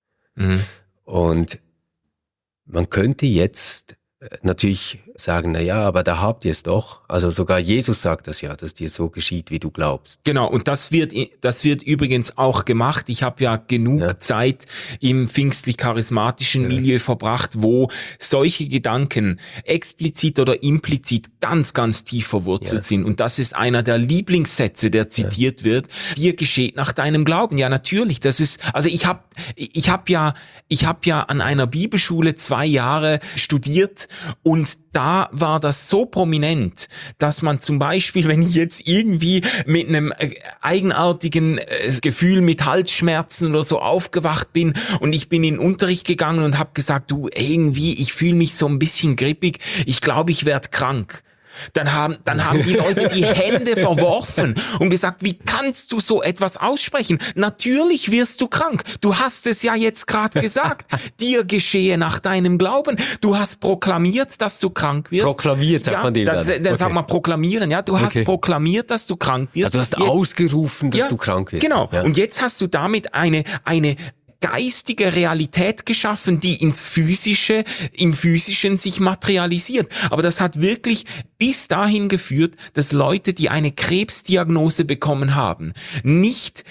Speaker 2: Und man könnte jetzt natürlich sagen, na ja, aber da habt ihr es doch. Also sogar Jesus sagt das ja, dass dir so geschieht, wie du glaubst.
Speaker 1: Genau, und das wird übrigens auch gemacht. Ich habe ja genug Zeit im pfingstlich-charismatischen Milieu verbracht, wo solche Gedanken explizit oder implizit ganz, ganz tief verwurzelt sind. Und das ist einer der Lieblingssätze, der zitiert wird. Dir geschieht nach deinem Glauben. Ja, natürlich. Das ist, also ich hab ja an einer Bibelschule 2 Jahre studiert und da war das so prominent, dass man zum Beispiel, wenn ich jetzt irgendwie mit einem eigenartigen Gefühl mit Halsschmerzen oder so aufgewacht bin und ich bin in den Unterricht gegangen und habe gesagt, du, irgendwie, ich fühle mich so ein bisschen grippig, ich glaube, ich werde krank. Dann haben die Leute die Hände verworfen und gesagt, wie kannst du so etwas aussprechen? Natürlich wirst du krank. Du hast es ja jetzt gerade gesagt. Dir geschehe nach deinem Glauben. Du hast proklamiert, dass du krank wirst.
Speaker 2: Proklamiert, sagt man dem dann.
Speaker 1: Dann sagt man proklamieren, ja. Du hast proklamiert, dass du krank wirst.
Speaker 2: Also du hast ausgerufen, dass du krank wirst.
Speaker 1: Genau.
Speaker 2: Ja.
Speaker 1: Und jetzt hast du damit eine geistige Realität geschaffen, die im Physischen sich materialisiert. Aber das hat wirklich bis dahin geführt, dass Leute, die eine Krebsdiagnose bekommen haben, nicht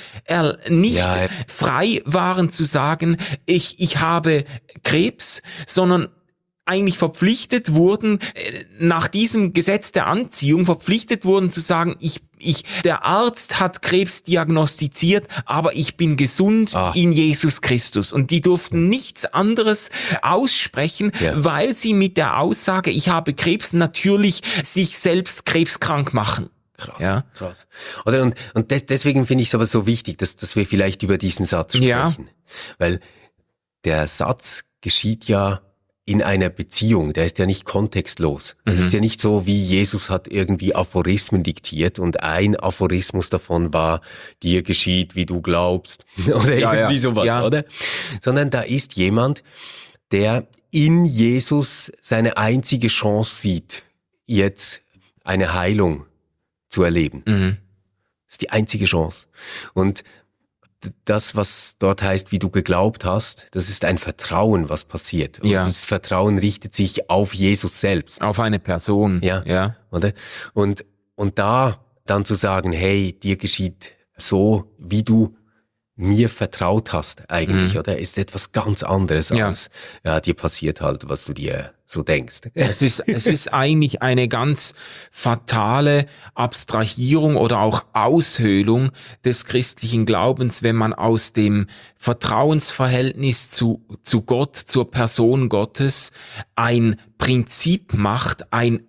Speaker 1: frei waren zu sagen, ich habe Krebs, sondern eigentlich verpflichtet wurden, nach diesem Gesetz der Anziehung verpflichtet wurden zu sagen, der Arzt hat Krebs diagnostiziert, aber ich bin gesund in Jesus Christus. Und die durften nichts anderes aussprechen, weil sie mit der Aussage, ich habe Krebs, natürlich sich selbst krebskrank machen.
Speaker 2: Krass. Und deswegen finde ich es aber so wichtig, dass wir vielleicht über diesen Satz sprechen.
Speaker 1: Ja.
Speaker 2: Weil der Satz geschieht ja in einer Beziehung, der ist ja nicht kontextlos. Es ist ja nicht so, wie Jesus hat irgendwie Aphorismen diktiert und ein Aphorismus davon war, dir geschieht, wie du glaubst oder irgendwie sowas, oder? Sondern da ist jemand, der in Jesus seine einzige Chance sieht, jetzt eine Heilung zu erleben. Das ist die einzige Chance. Und das, was dort heißt, wie du geglaubt hast, das ist ein Vertrauen, was passiert. Und dieses Vertrauen richtet sich auf Jesus selbst.
Speaker 1: Auf eine Person.
Speaker 2: Ja. Oder? Und da dann zu sagen, hey, dir geschieht so, wie du mir vertraut hast eigentlich, oder? Ist etwas ganz anderes als, dir passiert halt, was du dir so denkst.
Speaker 1: Es ist eigentlich eine ganz fatale Abstrahierung oder auch Aushöhlung des christlichen Glaubens, wenn man aus dem Vertrauensverhältnis zu Gott, zur Person Gottes ein Prinzip macht, ein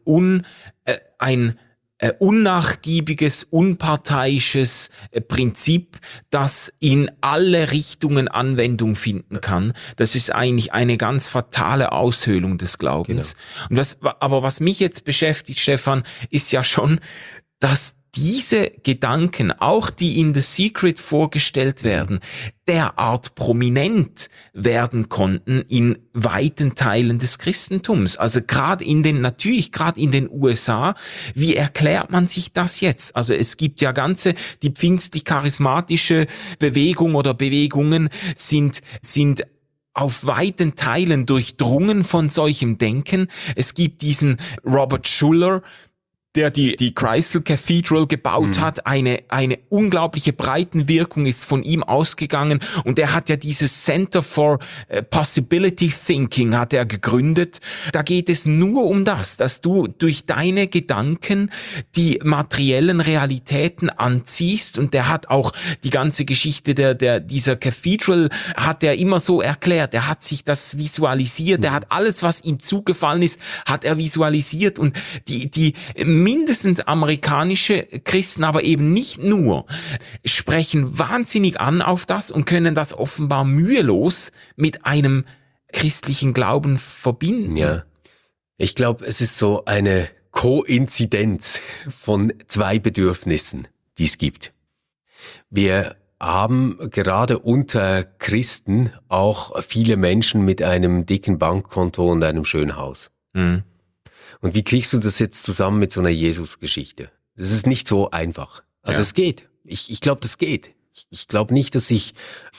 Speaker 1: unnachgiebiges, unparteiisches Prinzip, das in alle Richtungen Anwendung finden kann. Das ist eigentlich eine ganz fatale Aushöhlung des Glaubens. Genau. Und was mich jetzt beschäftigt, Stefan, ist ja schon, dass diese Gedanken, auch die in The Secret vorgestellt werden, derart prominent werden konnten in weiten Teilen des Christentums. Also gerade in den USA. Wie erklärt man sich das jetzt? Also es gibt ja die pfingstlich-charismatische Bewegung oder Bewegungen sind auf weiten Teilen durchdrungen von solchem Denken. Es gibt diesen Robert Schuller, der die Chrysler Cathedral gebaut hat, eine unglaubliche Breitenwirkung ist von ihm ausgegangen und er hat ja dieses Center for Possibility Thinking hat er gegründet. Da geht es nur um das, dass du durch deine Gedanken die materiellen Realitäten anziehst und der hat auch die ganze Geschichte dieser Cathedral hat er immer so erklärt. Er hat sich das visualisiert, er hat alles, was ihm zugefallen ist, hat er visualisiert und die mindestens amerikanische Christen, aber eben nicht nur, sprechen wahnsinnig an auf das und können das offenbar mühelos mit einem christlichen Glauben verbinden.
Speaker 2: Ja, ich glaube, es ist so eine Koinzidenz von 2 Bedürfnissen, die es gibt. Wir haben gerade unter Christen auch viele Menschen mit einem dicken Bankkonto und einem schönen Haus.
Speaker 1: Mhm.
Speaker 2: Und wie kriegst du das jetzt zusammen mit so einer Jesus-Geschichte? Das ist nicht so einfach. Also es geht. Ich glaube, das geht. Ich glaube nicht, dass sich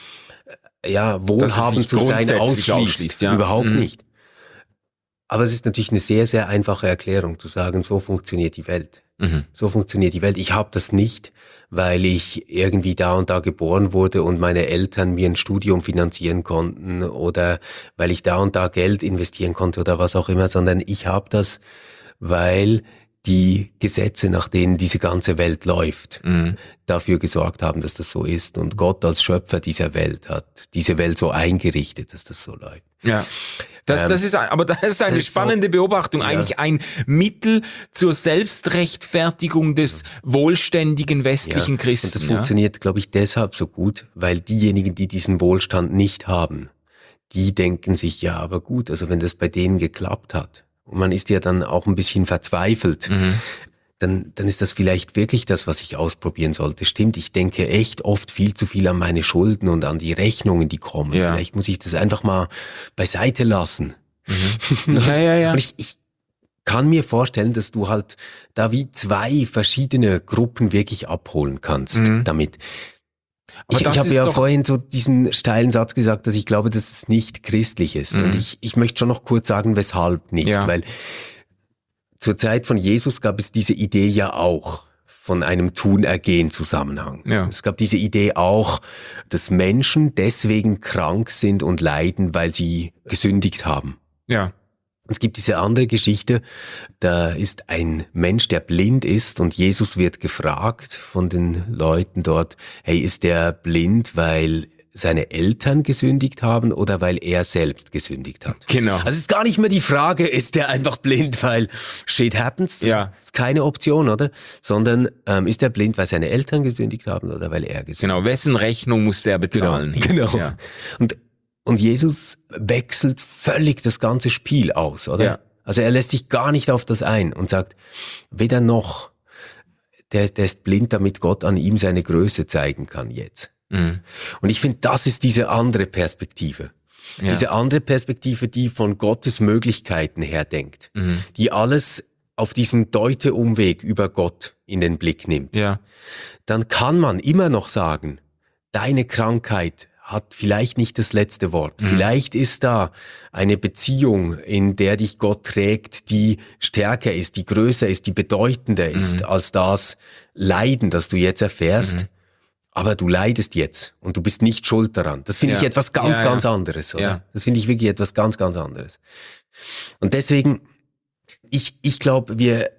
Speaker 2: wohlhabend zu sein
Speaker 1: grundsätzlich
Speaker 2: ausschließt.
Speaker 1: ja.
Speaker 2: Überhaupt nicht. Aber es ist natürlich eine sehr, sehr einfache Erklärung, zu sagen, so funktioniert die Welt.
Speaker 1: Mhm.
Speaker 2: So funktioniert die Welt. Ich habe das nicht, weil ich irgendwie da und da geboren wurde und meine Eltern mir ein Studium finanzieren konnten oder weil ich da und da Geld investieren konnte oder was auch immer, sondern ich habe das, weil die Gesetze, nach denen diese ganze Welt läuft, dafür gesorgt haben, dass das so ist. Und Gott als Schöpfer dieser Welt hat diese Welt so eingerichtet, dass das so läuft.
Speaker 1: Ja. Das ist eine spannende Beobachtung, eigentlich ein Mittel zur Selbstrechtfertigung des wohlständigen westlichen Christen.
Speaker 2: Und das funktioniert, glaube ich, deshalb so gut, weil diejenigen, die diesen Wohlstand nicht haben, die denken sich, ja, aber gut, also wenn das bei denen geklappt hat, und man ist ja dann auch ein bisschen verzweifelt, dann ist das vielleicht wirklich das, was ich ausprobieren sollte. Stimmt, ich denke echt oft viel zu viel an meine Schulden und an die Rechnungen, die kommen.
Speaker 1: Ja.
Speaker 2: Vielleicht muss ich das einfach mal beiseite lassen.
Speaker 1: Ja.
Speaker 2: Und ich kann mir vorstellen, dass du halt da wie zwei verschiedene Gruppen wirklich abholen kannst damit.
Speaker 1: Aber
Speaker 2: Ich
Speaker 1: das
Speaker 2: habe
Speaker 1: ist
Speaker 2: ja
Speaker 1: doch-
Speaker 2: vorhin so diesen steilen Satz gesagt, dass ich glaube, dass es nicht christlich ist. Und ich möchte schon noch kurz sagen, weshalb nicht.
Speaker 1: Ja.
Speaker 2: Weil zur Zeit von Jesus gab es diese Idee ja auch von einem Tun-Ergehen-Zusammenhang.
Speaker 1: Ja.
Speaker 2: Es gab diese Idee auch, dass Menschen deswegen krank sind und leiden, weil sie gesündigt haben.
Speaker 1: Ja.
Speaker 2: Es gibt diese andere Geschichte, da ist ein Mensch, der blind ist und Jesus wird gefragt von den Leuten dort, hey, ist der blind, weil seine Eltern gesündigt haben oder weil er selbst gesündigt hat?
Speaker 1: Genau.
Speaker 2: Also es ist gar nicht mehr die Frage, ist der einfach blind, weil shit happens?
Speaker 1: Ja.
Speaker 2: Ist keine Option, oder? Sondern ist er blind, weil seine Eltern gesündigt haben oder weil er gesündigt hat?
Speaker 1: Genau, wessen Rechnung muss der bezahlen?
Speaker 2: Genau.
Speaker 1: Ja.
Speaker 2: Und Jesus wechselt völlig das ganze Spiel aus, oder?
Speaker 1: Ja.
Speaker 2: Also er lässt sich gar nicht auf das ein und sagt, weder noch, der ist blind, damit Gott an ihm seine Größe zeigen kann jetzt. Und ich finde, das ist diese andere Perspektive.
Speaker 1: Ja.
Speaker 2: Diese andere Perspektive, die von Gottes Möglichkeiten her denkt, die alles auf diesem Deute-Umweg über Gott in den Blick nimmt.
Speaker 1: Ja.
Speaker 2: Dann kann man immer noch sagen, deine Krankheit hat vielleicht nicht das letzte Wort. Vielleicht ist da eine Beziehung, in der dich Gott trägt, die stärker ist, die größer ist, die bedeutender ist als das Leiden, das du jetzt erfährst. Aber du leidest jetzt und du bist nicht schuld daran. Das finde ich etwas ganz anderes. Oder?
Speaker 1: Ja.
Speaker 2: Das finde ich wirklich etwas ganz anderes. Und deswegen, ich glaube,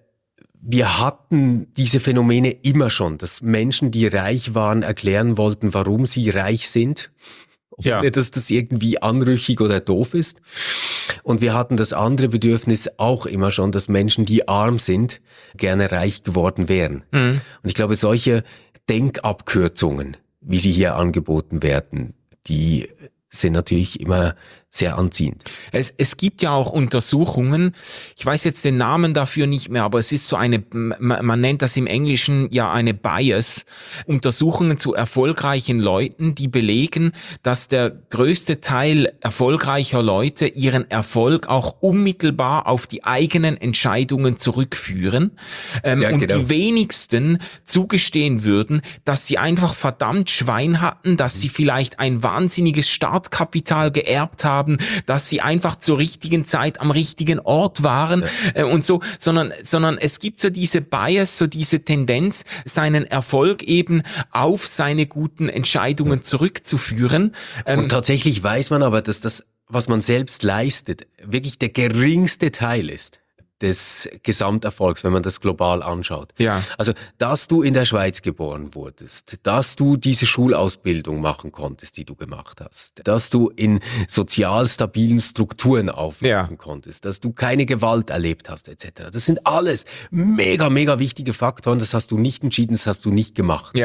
Speaker 2: wir hatten diese Phänomene immer schon, dass Menschen, die reich waren, erklären wollten, warum sie reich sind.
Speaker 1: Ja.
Speaker 2: Ohne dass das irgendwie anrüchig oder doof ist. Und wir hatten das andere Bedürfnis auch immer schon, dass Menschen, die arm sind, gerne reich geworden wären. Und ich glaube, solche Denkabkürzungen, wie sie hier angeboten werden, die sind natürlich immer sehr anziehend.
Speaker 1: Es gibt ja auch Untersuchungen, ich weiß jetzt den Namen dafür nicht mehr, aber es ist so eine, man nennt das im Englischen ja eine Bias, Untersuchungen zu erfolgreichen Leuten, die belegen, dass der größte Teil erfolgreicher Leute ihren Erfolg auch unmittelbar auf die eigenen Entscheidungen zurückführen und
Speaker 2: genau.
Speaker 1: die wenigsten zugestehen würden, dass sie einfach verdammt Schwein hatten, dass sie vielleicht ein wahnsinniges Startkapital geerbt haben, dass sie einfach zur richtigen Zeit am richtigen Ort waren und so, sondern es gibt so diese Bias, so diese Tendenz, seinen Erfolg eben auf seine guten Entscheidungen zurückzuführen.
Speaker 2: Und tatsächlich weiß man aber, dass das, was man selbst leistet, wirklich der geringste Teil ist des Gesamterfolgs, wenn man das global anschaut.
Speaker 1: Ja.
Speaker 2: Also, dass du in der Schweiz geboren wurdest, dass du diese Schulausbildung machen konntest, die du gemacht hast, dass du in sozial stabilen Strukturen aufwachsen konntest, dass du keine Gewalt erlebt hast, etc. Das sind alles mega, mega wichtige Faktoren. Das hast du nicht entschieden, das hast du nicht gemacht.
Speaker 1: Ja.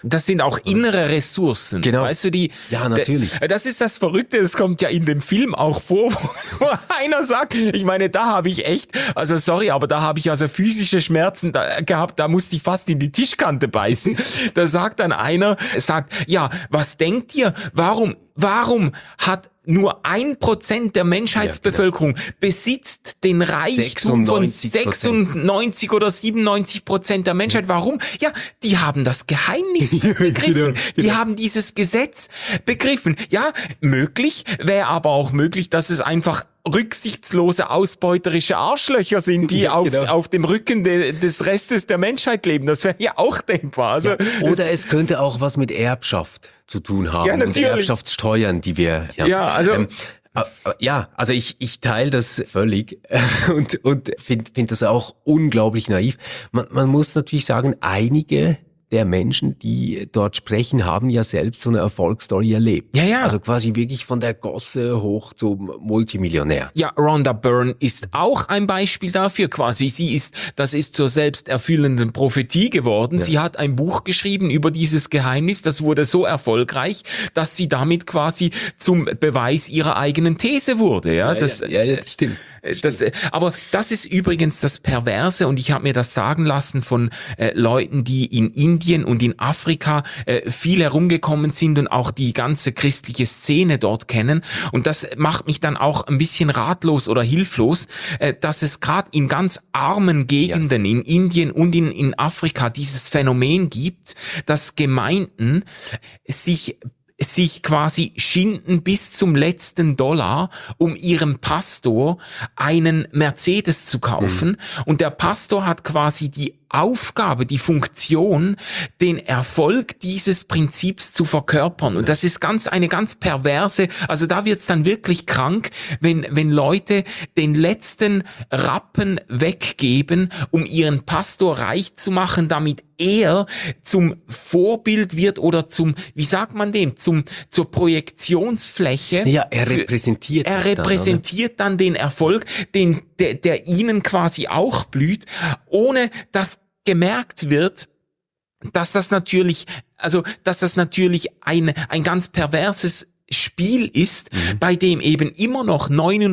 Speaker 1: Das sind auch innere Ressourcen.
Speaker 2: Genau.
Speaker 1: Weißt du,
Speaker 2: Ja, natürlich.
Speaker 1: Das ist das Verrückte, das kommt ja in dem Film auch vor, wo einer sagt, ich meine, da habe ich echt, also sorry, aber da habe ich also physische Schmerzen gehabt, da musste ich fast in die Tischkante beißen. Da sagt dann einer, ja, was denkt ihr, warum hat nur 1% der Menschheitsbevölkerung besitzt den Reichtum von 96 oder 97% der Menschheit. Warum? Ja, die haben das Geheimnis begriffen. Die haben dieses Gesetz begriffen. Ja, wäre aber auch möglich, dass es einfach rücksichtslose, ausbeuterische Arschlöcher sind, die auf dem Rücken des Restes der Menschheit leben. Das wäre ja auch denkbar. Also,
Speaker 2: oder es könnte auch was mit Erbschaft zu tun haben.
Speaker 1: Ja, natürlich.
Speaker 2: Und Erbschaftssteuern, die wir... Also ich teile das völlig und finde das auch unglaublich naiv. Man muss natürlich sagen, einige der Menschen, die dort sprechen, haben ja selbst so eine Erfolgsstory erlebt.
Speaker 1: Ja.
Speaker 2: Also quasi wirklich von der Gosse hoch zum Multimillionär.
Speaker 1: Ja, Rhonda Byrne ist auch ein Beispiel dafür quasi. Das ist zur selbsterfüllenden Prophetie geworden. Ja. Sie hat ein Buch geschrieben über dieses Geheimnis. Das wurde so erfolgreich, dass sie damit quasi zum Beweis ihrer eigenen These wurde. Ja, das
Speaker 2: stimmt.
Speaker 1: Aber das ist übrigens das Perverse und ich habe mir das sagen lassen von Leuten, die in Indien und in Afrika viel herumgekommen sind und auch die ganze christliche Szene dort kennen. Und das macht mich dann auch ein bisschen ratlos oder hilflos, dass es gerade in ganz armen Gegenden in Indien und in Afrika dieses Phänomen gibt, dass Gemeinden sich quasi schinden bis zum letzten Dollar, um ihrem Pastor einen Mercedes zu kaufen. Und der Pastor hat quasi die Aufgabe, die Funktion, den Erfolg dieses Prinzips zu verkörpern. Und das ist eine ganz perverse, also da wird's dann wirklich krank, wenn Leute den letzten Rappen weggeben, um ihren Pastor reich zu machen, damit er zum Vorbild wird oder zur Projektionsfläche.
Speaker 2: Ja, er repräsentiert
Speaker 1: dann den Erfolg, der ihnen quasi auch blüht, ohne dass gemerkt wird, dass das natürlich ein ganz perverses Spiel ist, bei dem eben immer noch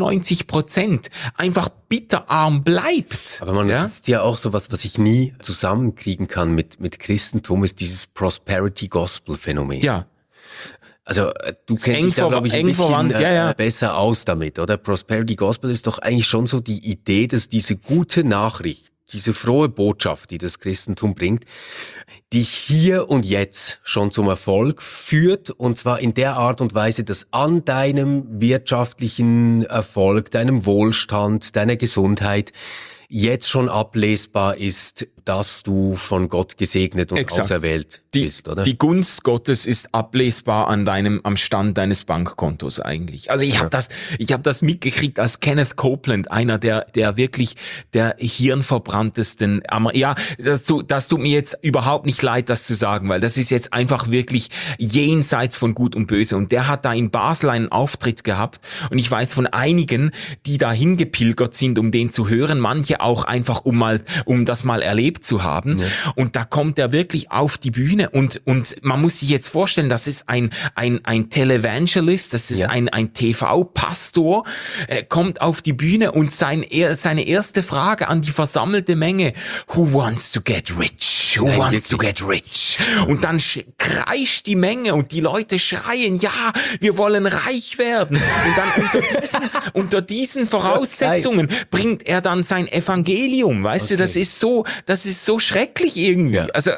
Speaker 1: 99% einfach bitterarm bleibt.
Speaker 2: Aber das ist ja auch so was ich nie zusammenkriegen kann mit Christentum, ist dieses Prosperity Gospel Phänomen.
Speaker 1: Ja.
Speaker 2: Also du kennst dich da, glaube ich, ein bisschen besser aus damit, oder? Prosperity Gospel ist doch eigentlich schon so die Idee, dass diese gute Nachricht, diese frohe Botschaft, die das Christentum bringt, dich hier und jetzt schon zum Erfolg führt, und zwar in der Art und Weise, dass an deinem wirtschaftlichen Erfolg, deinem Wohlstand, deiner Gesundheit jetzt schon ablesbar ist, dass du von Gott gesegnet und auserwählt bist, oder?
Speaker 1: Die Gunst Gottes ist ablesbar am Stand deines Bankkontos eigentlich. Also ich habe das mitgekriegt, als Kenneth Copeland, einer der wirklich der hirnverbranntesten, das tut mir jetzt überhaupt nicht leid, das zu sagen, weil das ist jetzt einfach wirklich jenseits von Gut und Böse. Und der hat da in Basel einen Auftritt gehabt und ich weiß von einigen, die da hingepilgert sind, um den zu hören, manche auch einfach, um das mal erlebt zu haben. Ja. Und da kommt er wirklich auf die Bühne und man muss sich jetzt vorstellen, das ist ein Televangelist, das ist ein TV-Pastor, kommt auf die Bühne und seine erste Frage an die versammelte Menge: Who wants to get rich? Who wants to get rich? Und dann kreischt die Menge und die Leute schreien: Ja, wir wollen reich werden. Und dann unter diesen Voraussetzungen bringt er dann sein Evangelium, weißt du, das ist so schrecklich irgendwie.
Speaker 2: Ja.
Speaker 1: Also,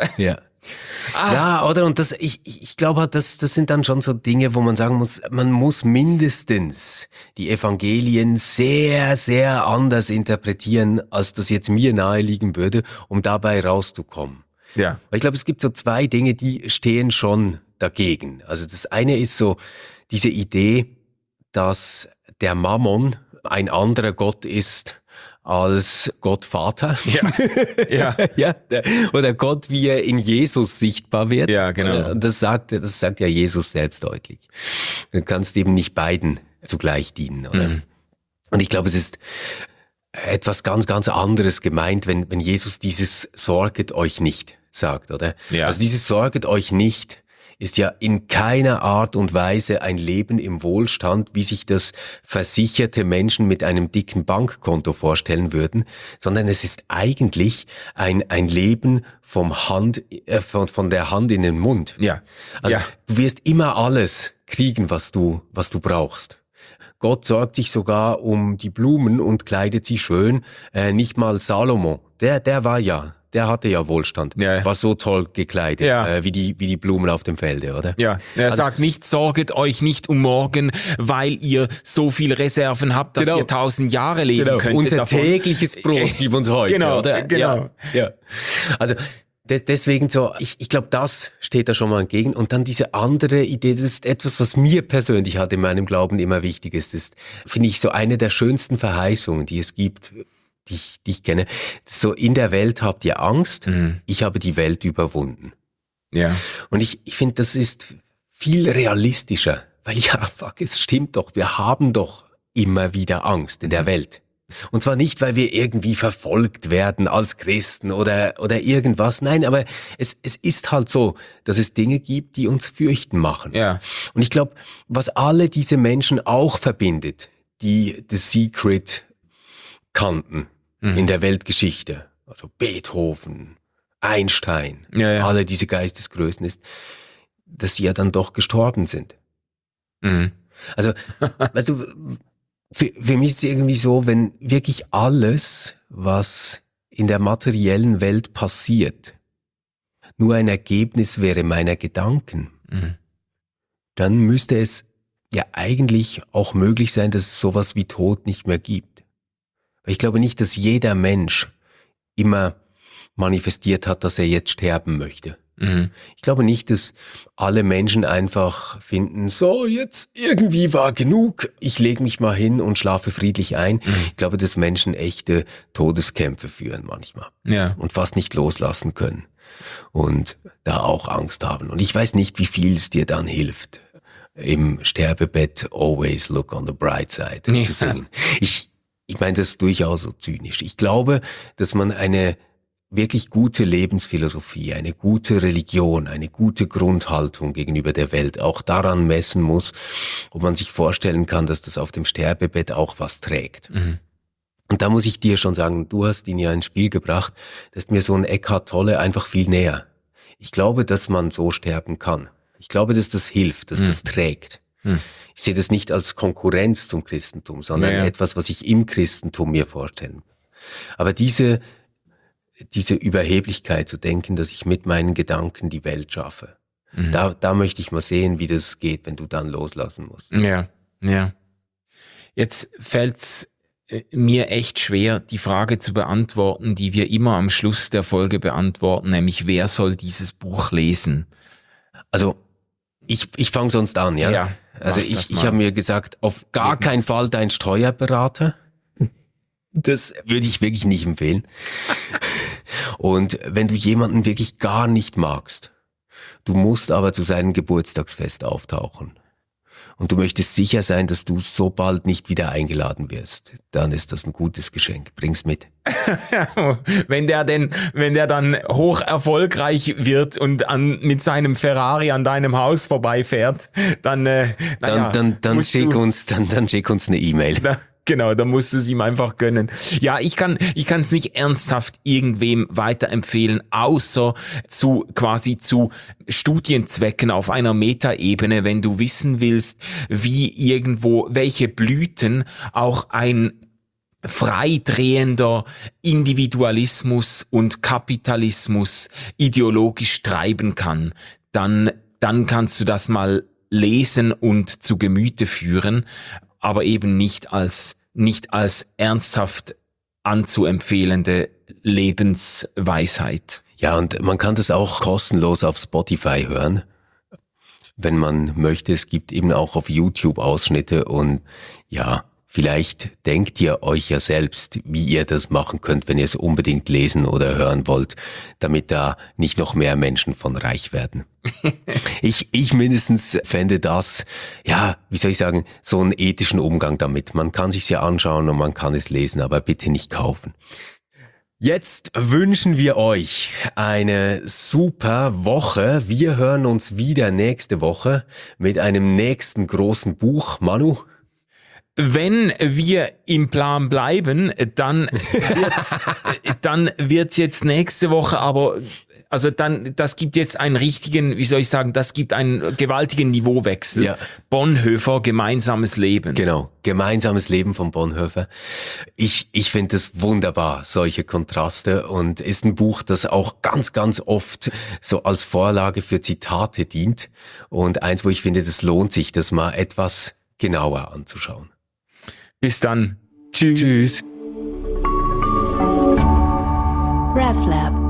Speaker 2: ja, oder? Und ich glaube, das sind dann schon so Dinge, wo man sagen muss, man muss mindestens die Evangelien sehr, sehr anders interpretieren, als das jetzt mir naheliegen würde, um dabei rauszukommen.
Speaker 1: Ja.
Speaker 2: Weil ich glaube, es gibt so zwei Dinge, die stehen schon dagegen. Also das eine ist so diese Idee, dass der Mammon ein anderer Gott ist als Gott Vater.
Speaker 1: Ja.
Speaker 2: Oder Gott, wie er in Jesus sichtbar wird.
Speaker 1: Ja, genau.
Speaker 2: Das sagt ja Jesus selbst deutlich. Du kannst eben nicht beiden zugleich dienen, oder? Und ich glaube, es ist etwas ganz, ganz anderes gemeint, wenn Jesus dieses Sorget euch nicht sagt, oder?
Speaker 1: Ja.
Speaker 2: Also dieses Sorget euch nicht ist ja in keiner Art und Weise ein Leben im Wohlstand, wie sich das versicherte Menschen mit einem dicken Bankkonto vorstellen würden, sondern es ist eigentlich ein Leben von der Hand in den Mund.
Speaker 1: Ja.
Speaker 2: Also
Speaker 1: Ja.
Speaker 2: du wirst immer alles kriegen, was du brauchst. Gott sorgt sich sogar um die Blumen und kleidet sie schön. Nicht mal Salomo, der hatte ja Wohlstand,
Speaker 1: Ja.
Speaker 2: war so toll gekleidet,
Speaker 1: Ja.
Speaker 2: wie die Blumen auf dem Felde, oder?
Speaker 1: Ja, er
Speaker 2: Also-
Speaker 1: sagt nicht, sorget euch nicht um morgen, weil ihr so viel Reserven habt, dass
Speaker 2: Genau.
Speaker 1: ihr 1000 Jahre leben könntet.
Speaker 2: Unser
Speaker 1: davon.
Speaker 2: tägliches Brot gib uns heute,
Speaker 1: Genau,
Speaker 2: oder?
Speaker 1: genau.
Speaker 2: Ja. Also deswegen so, ich glaube, das steht da schon mal entgegen. Und dann diese andere Idee, das ist etwas, was mir persönlich halt in meinem Glauben immer wichtig ist. Das finde ich so eine der schönsten Verheißungen, die es gibt, die ich kenne. So, in der Welt habt ihr Angst, ich habe die Welt überwunden.
Speaker 1: Ja.
Speaker 2: Und ich finde, das ist viel realistischer, weil es stimmt doch, wir haben doch immer wieder Angst in der Welt. Und zwar nicht, weil wir irgendwie verfolgt werden als Christen oder irgendwas. Nein, aber es ist halt so, dass es Dinge gibt, die uns fürchten machen.
Speaker 1: Ja.
Speaker 2: Und ich glaube, was alle diese Menschen auch verbindet, die The Secret kannten in der Weltgeschichte, also Beethoven, Einstein,
Speaker 1: Ja.
Speaker 2: alle diese Geistesgrößen, ist, dass sie ja dann doch gestorben sind.
Speaker 1: Mhm.
Speaker 2: Also, weißt du, für mich ist es irgendwie so, wenn wirklich alles, was in der materiellen Welt passiert, nur ein Ergebnis wäre meiner Gedanken, dann müsste es ja eigentlich auch möglich sein, dass es sowas wie Tod nicht mehr gibt. Weil ich glaube nicht, dass jeder Mensch immer manifestiert hat, dass er jetzt sterben möchte. Ich glaube nicht, dass alle Menschen einfach finden, so jetzt irgendwie war genug, ich lege mich mal hin und schlafe friedlich ein. Ich glaube, dass Menschen echte Todeskämpfe führen manchmal
Speaker 1: Ja.
Speaker 2: und fast nicht loslassen können und da auch Angst haben. Und ich weiß nicht, wie viel es dir dann hilft, im Sterbebett Always Look on the Bright Side
Speaker 1: Ja.
Speaker 2: zu singen. Ich meine das durchaus so zynisch. Ich glaube, dass man eine wirklich gute Lebensphilosophie, eine gute Religion, eine gute Grundhaltung gegenüber der Welt auch daran messen muss, ob man sich vorstellen kann, dass das auf dem Sterbebett auch was trägt. Und da muss ich dir schon sagen, du hast ihn ja ins Spiel gebracht, das ist mir so ein Eckhart Tolle einfach viel näher. Ich glaube, dass man so sterben kann. Ich glaube, dass das hilft, dass das trägt. Ich sehe das nicht als Konkurrenz zum Christentum, sondern
Speaker 1: Ja.
Speaker 2: etwas, was ich im Christentum mir vorstellen. Aber diese Überheblichkeit zu denken, dass ich mit meinen Gedanken die Welt schaffe, da möchte ich mal sehen, wie das geht, wenn du dann loslassen musst.
Speaker 1: Ja. Ja. Jetzt fällt's mir echt schwer, die Frage zu beantworten, die wir immer am Schluss der Folge beantworten, nämlich wer soll dieses Buch lesen?
Speaker 2: Also ich fange sonst an, ja?
Speaker 1: Ja,
Speaker 2: Also
Speaker 1: mach das
Speaker 2: ich
Speaker 1: mal.
Speaker 2: habe mir gesagt, auf gar keinen Fall dein Steuerberater. Das würde ich wirklich nicht empfehlen. Und wenn du jemanden wirklich gar nicht magst, du musst aber zu seinem Geburtstagsfest auftauchen und du möchtest sicher sein, dass du so bald nicht wieder eingeladen wirst, dann ist das ein gutes Geschenk. Bring's mit.
Speaker 1: Wenn der dann hoch erfolgreich wird und mit seinem Ferrari an deinem Haus vorbeifährt, dann
Speaker 2: Dann schick uns eine E-Mail.
Speaker 1: Genau, da musst du es ihm einfach gönnen. Ja, ich kann es nicht ernsthaft irgendwem weiterempfehlen, außer zu Studienzwecken auf einer Metaebene, wenn du wissen willst, welche Blüten auch ein freidrehender Individualismus und Kapitalismus ideologisch treiben kann, dann kannst du das mal lesen und zu Gemüte führen, aber eben nicht als ernsthaft anzuempfehlende Lebensweisheit.
Speaker 2: Ja, und man kann das auch kostenlos auf Spotify hören, wenn man möchte. Es gibt eben auch auf YouTube Ausschnitte und ja, vielleicht denkt ihr euch ja selbst, wie ihr das machen könnt, wenn ihr es unbedingt lesen oder hören wollt, damit da nicht noch mehr Menschen von reich werden. Ich mindestens fände das, ja, wie soll ich sagen, so einen ethischen Umgang damit. Man kann sich's ja anschauen und man kann es lesen, aber bitte nicht kaufen. Jetzt wünschen wir euch eine super Woche. Wir hören uns wieder nächste Woche mit einem nächsten großen Buch. Manu?
Speaker 1: Wenn wir im Plan bleiben, dann wird's jetzt nächste Woche, aber das gibt jetzt einen richtigen, wie soll ich sagen, das gibt einen gewaltigen Niveauwechsel.
Speaker 2: Ja.
Speaker 1: Bonhoeffer, gemeinsames Leben.
Speaker 2: Genau, gemeinsames Leben von Bonhoeffer. Ich finde es wunderbar, solche Kontraste, und ist ein Buch, das auch ganz, ganz oft so als Vorlage für Zitate dient, und eins, wo ich finde, das lohnt sich, das mal etwas genauer anzuschauen.
Speaker 1: Bis dann. Tschüss.
Speaker 3: RefLab.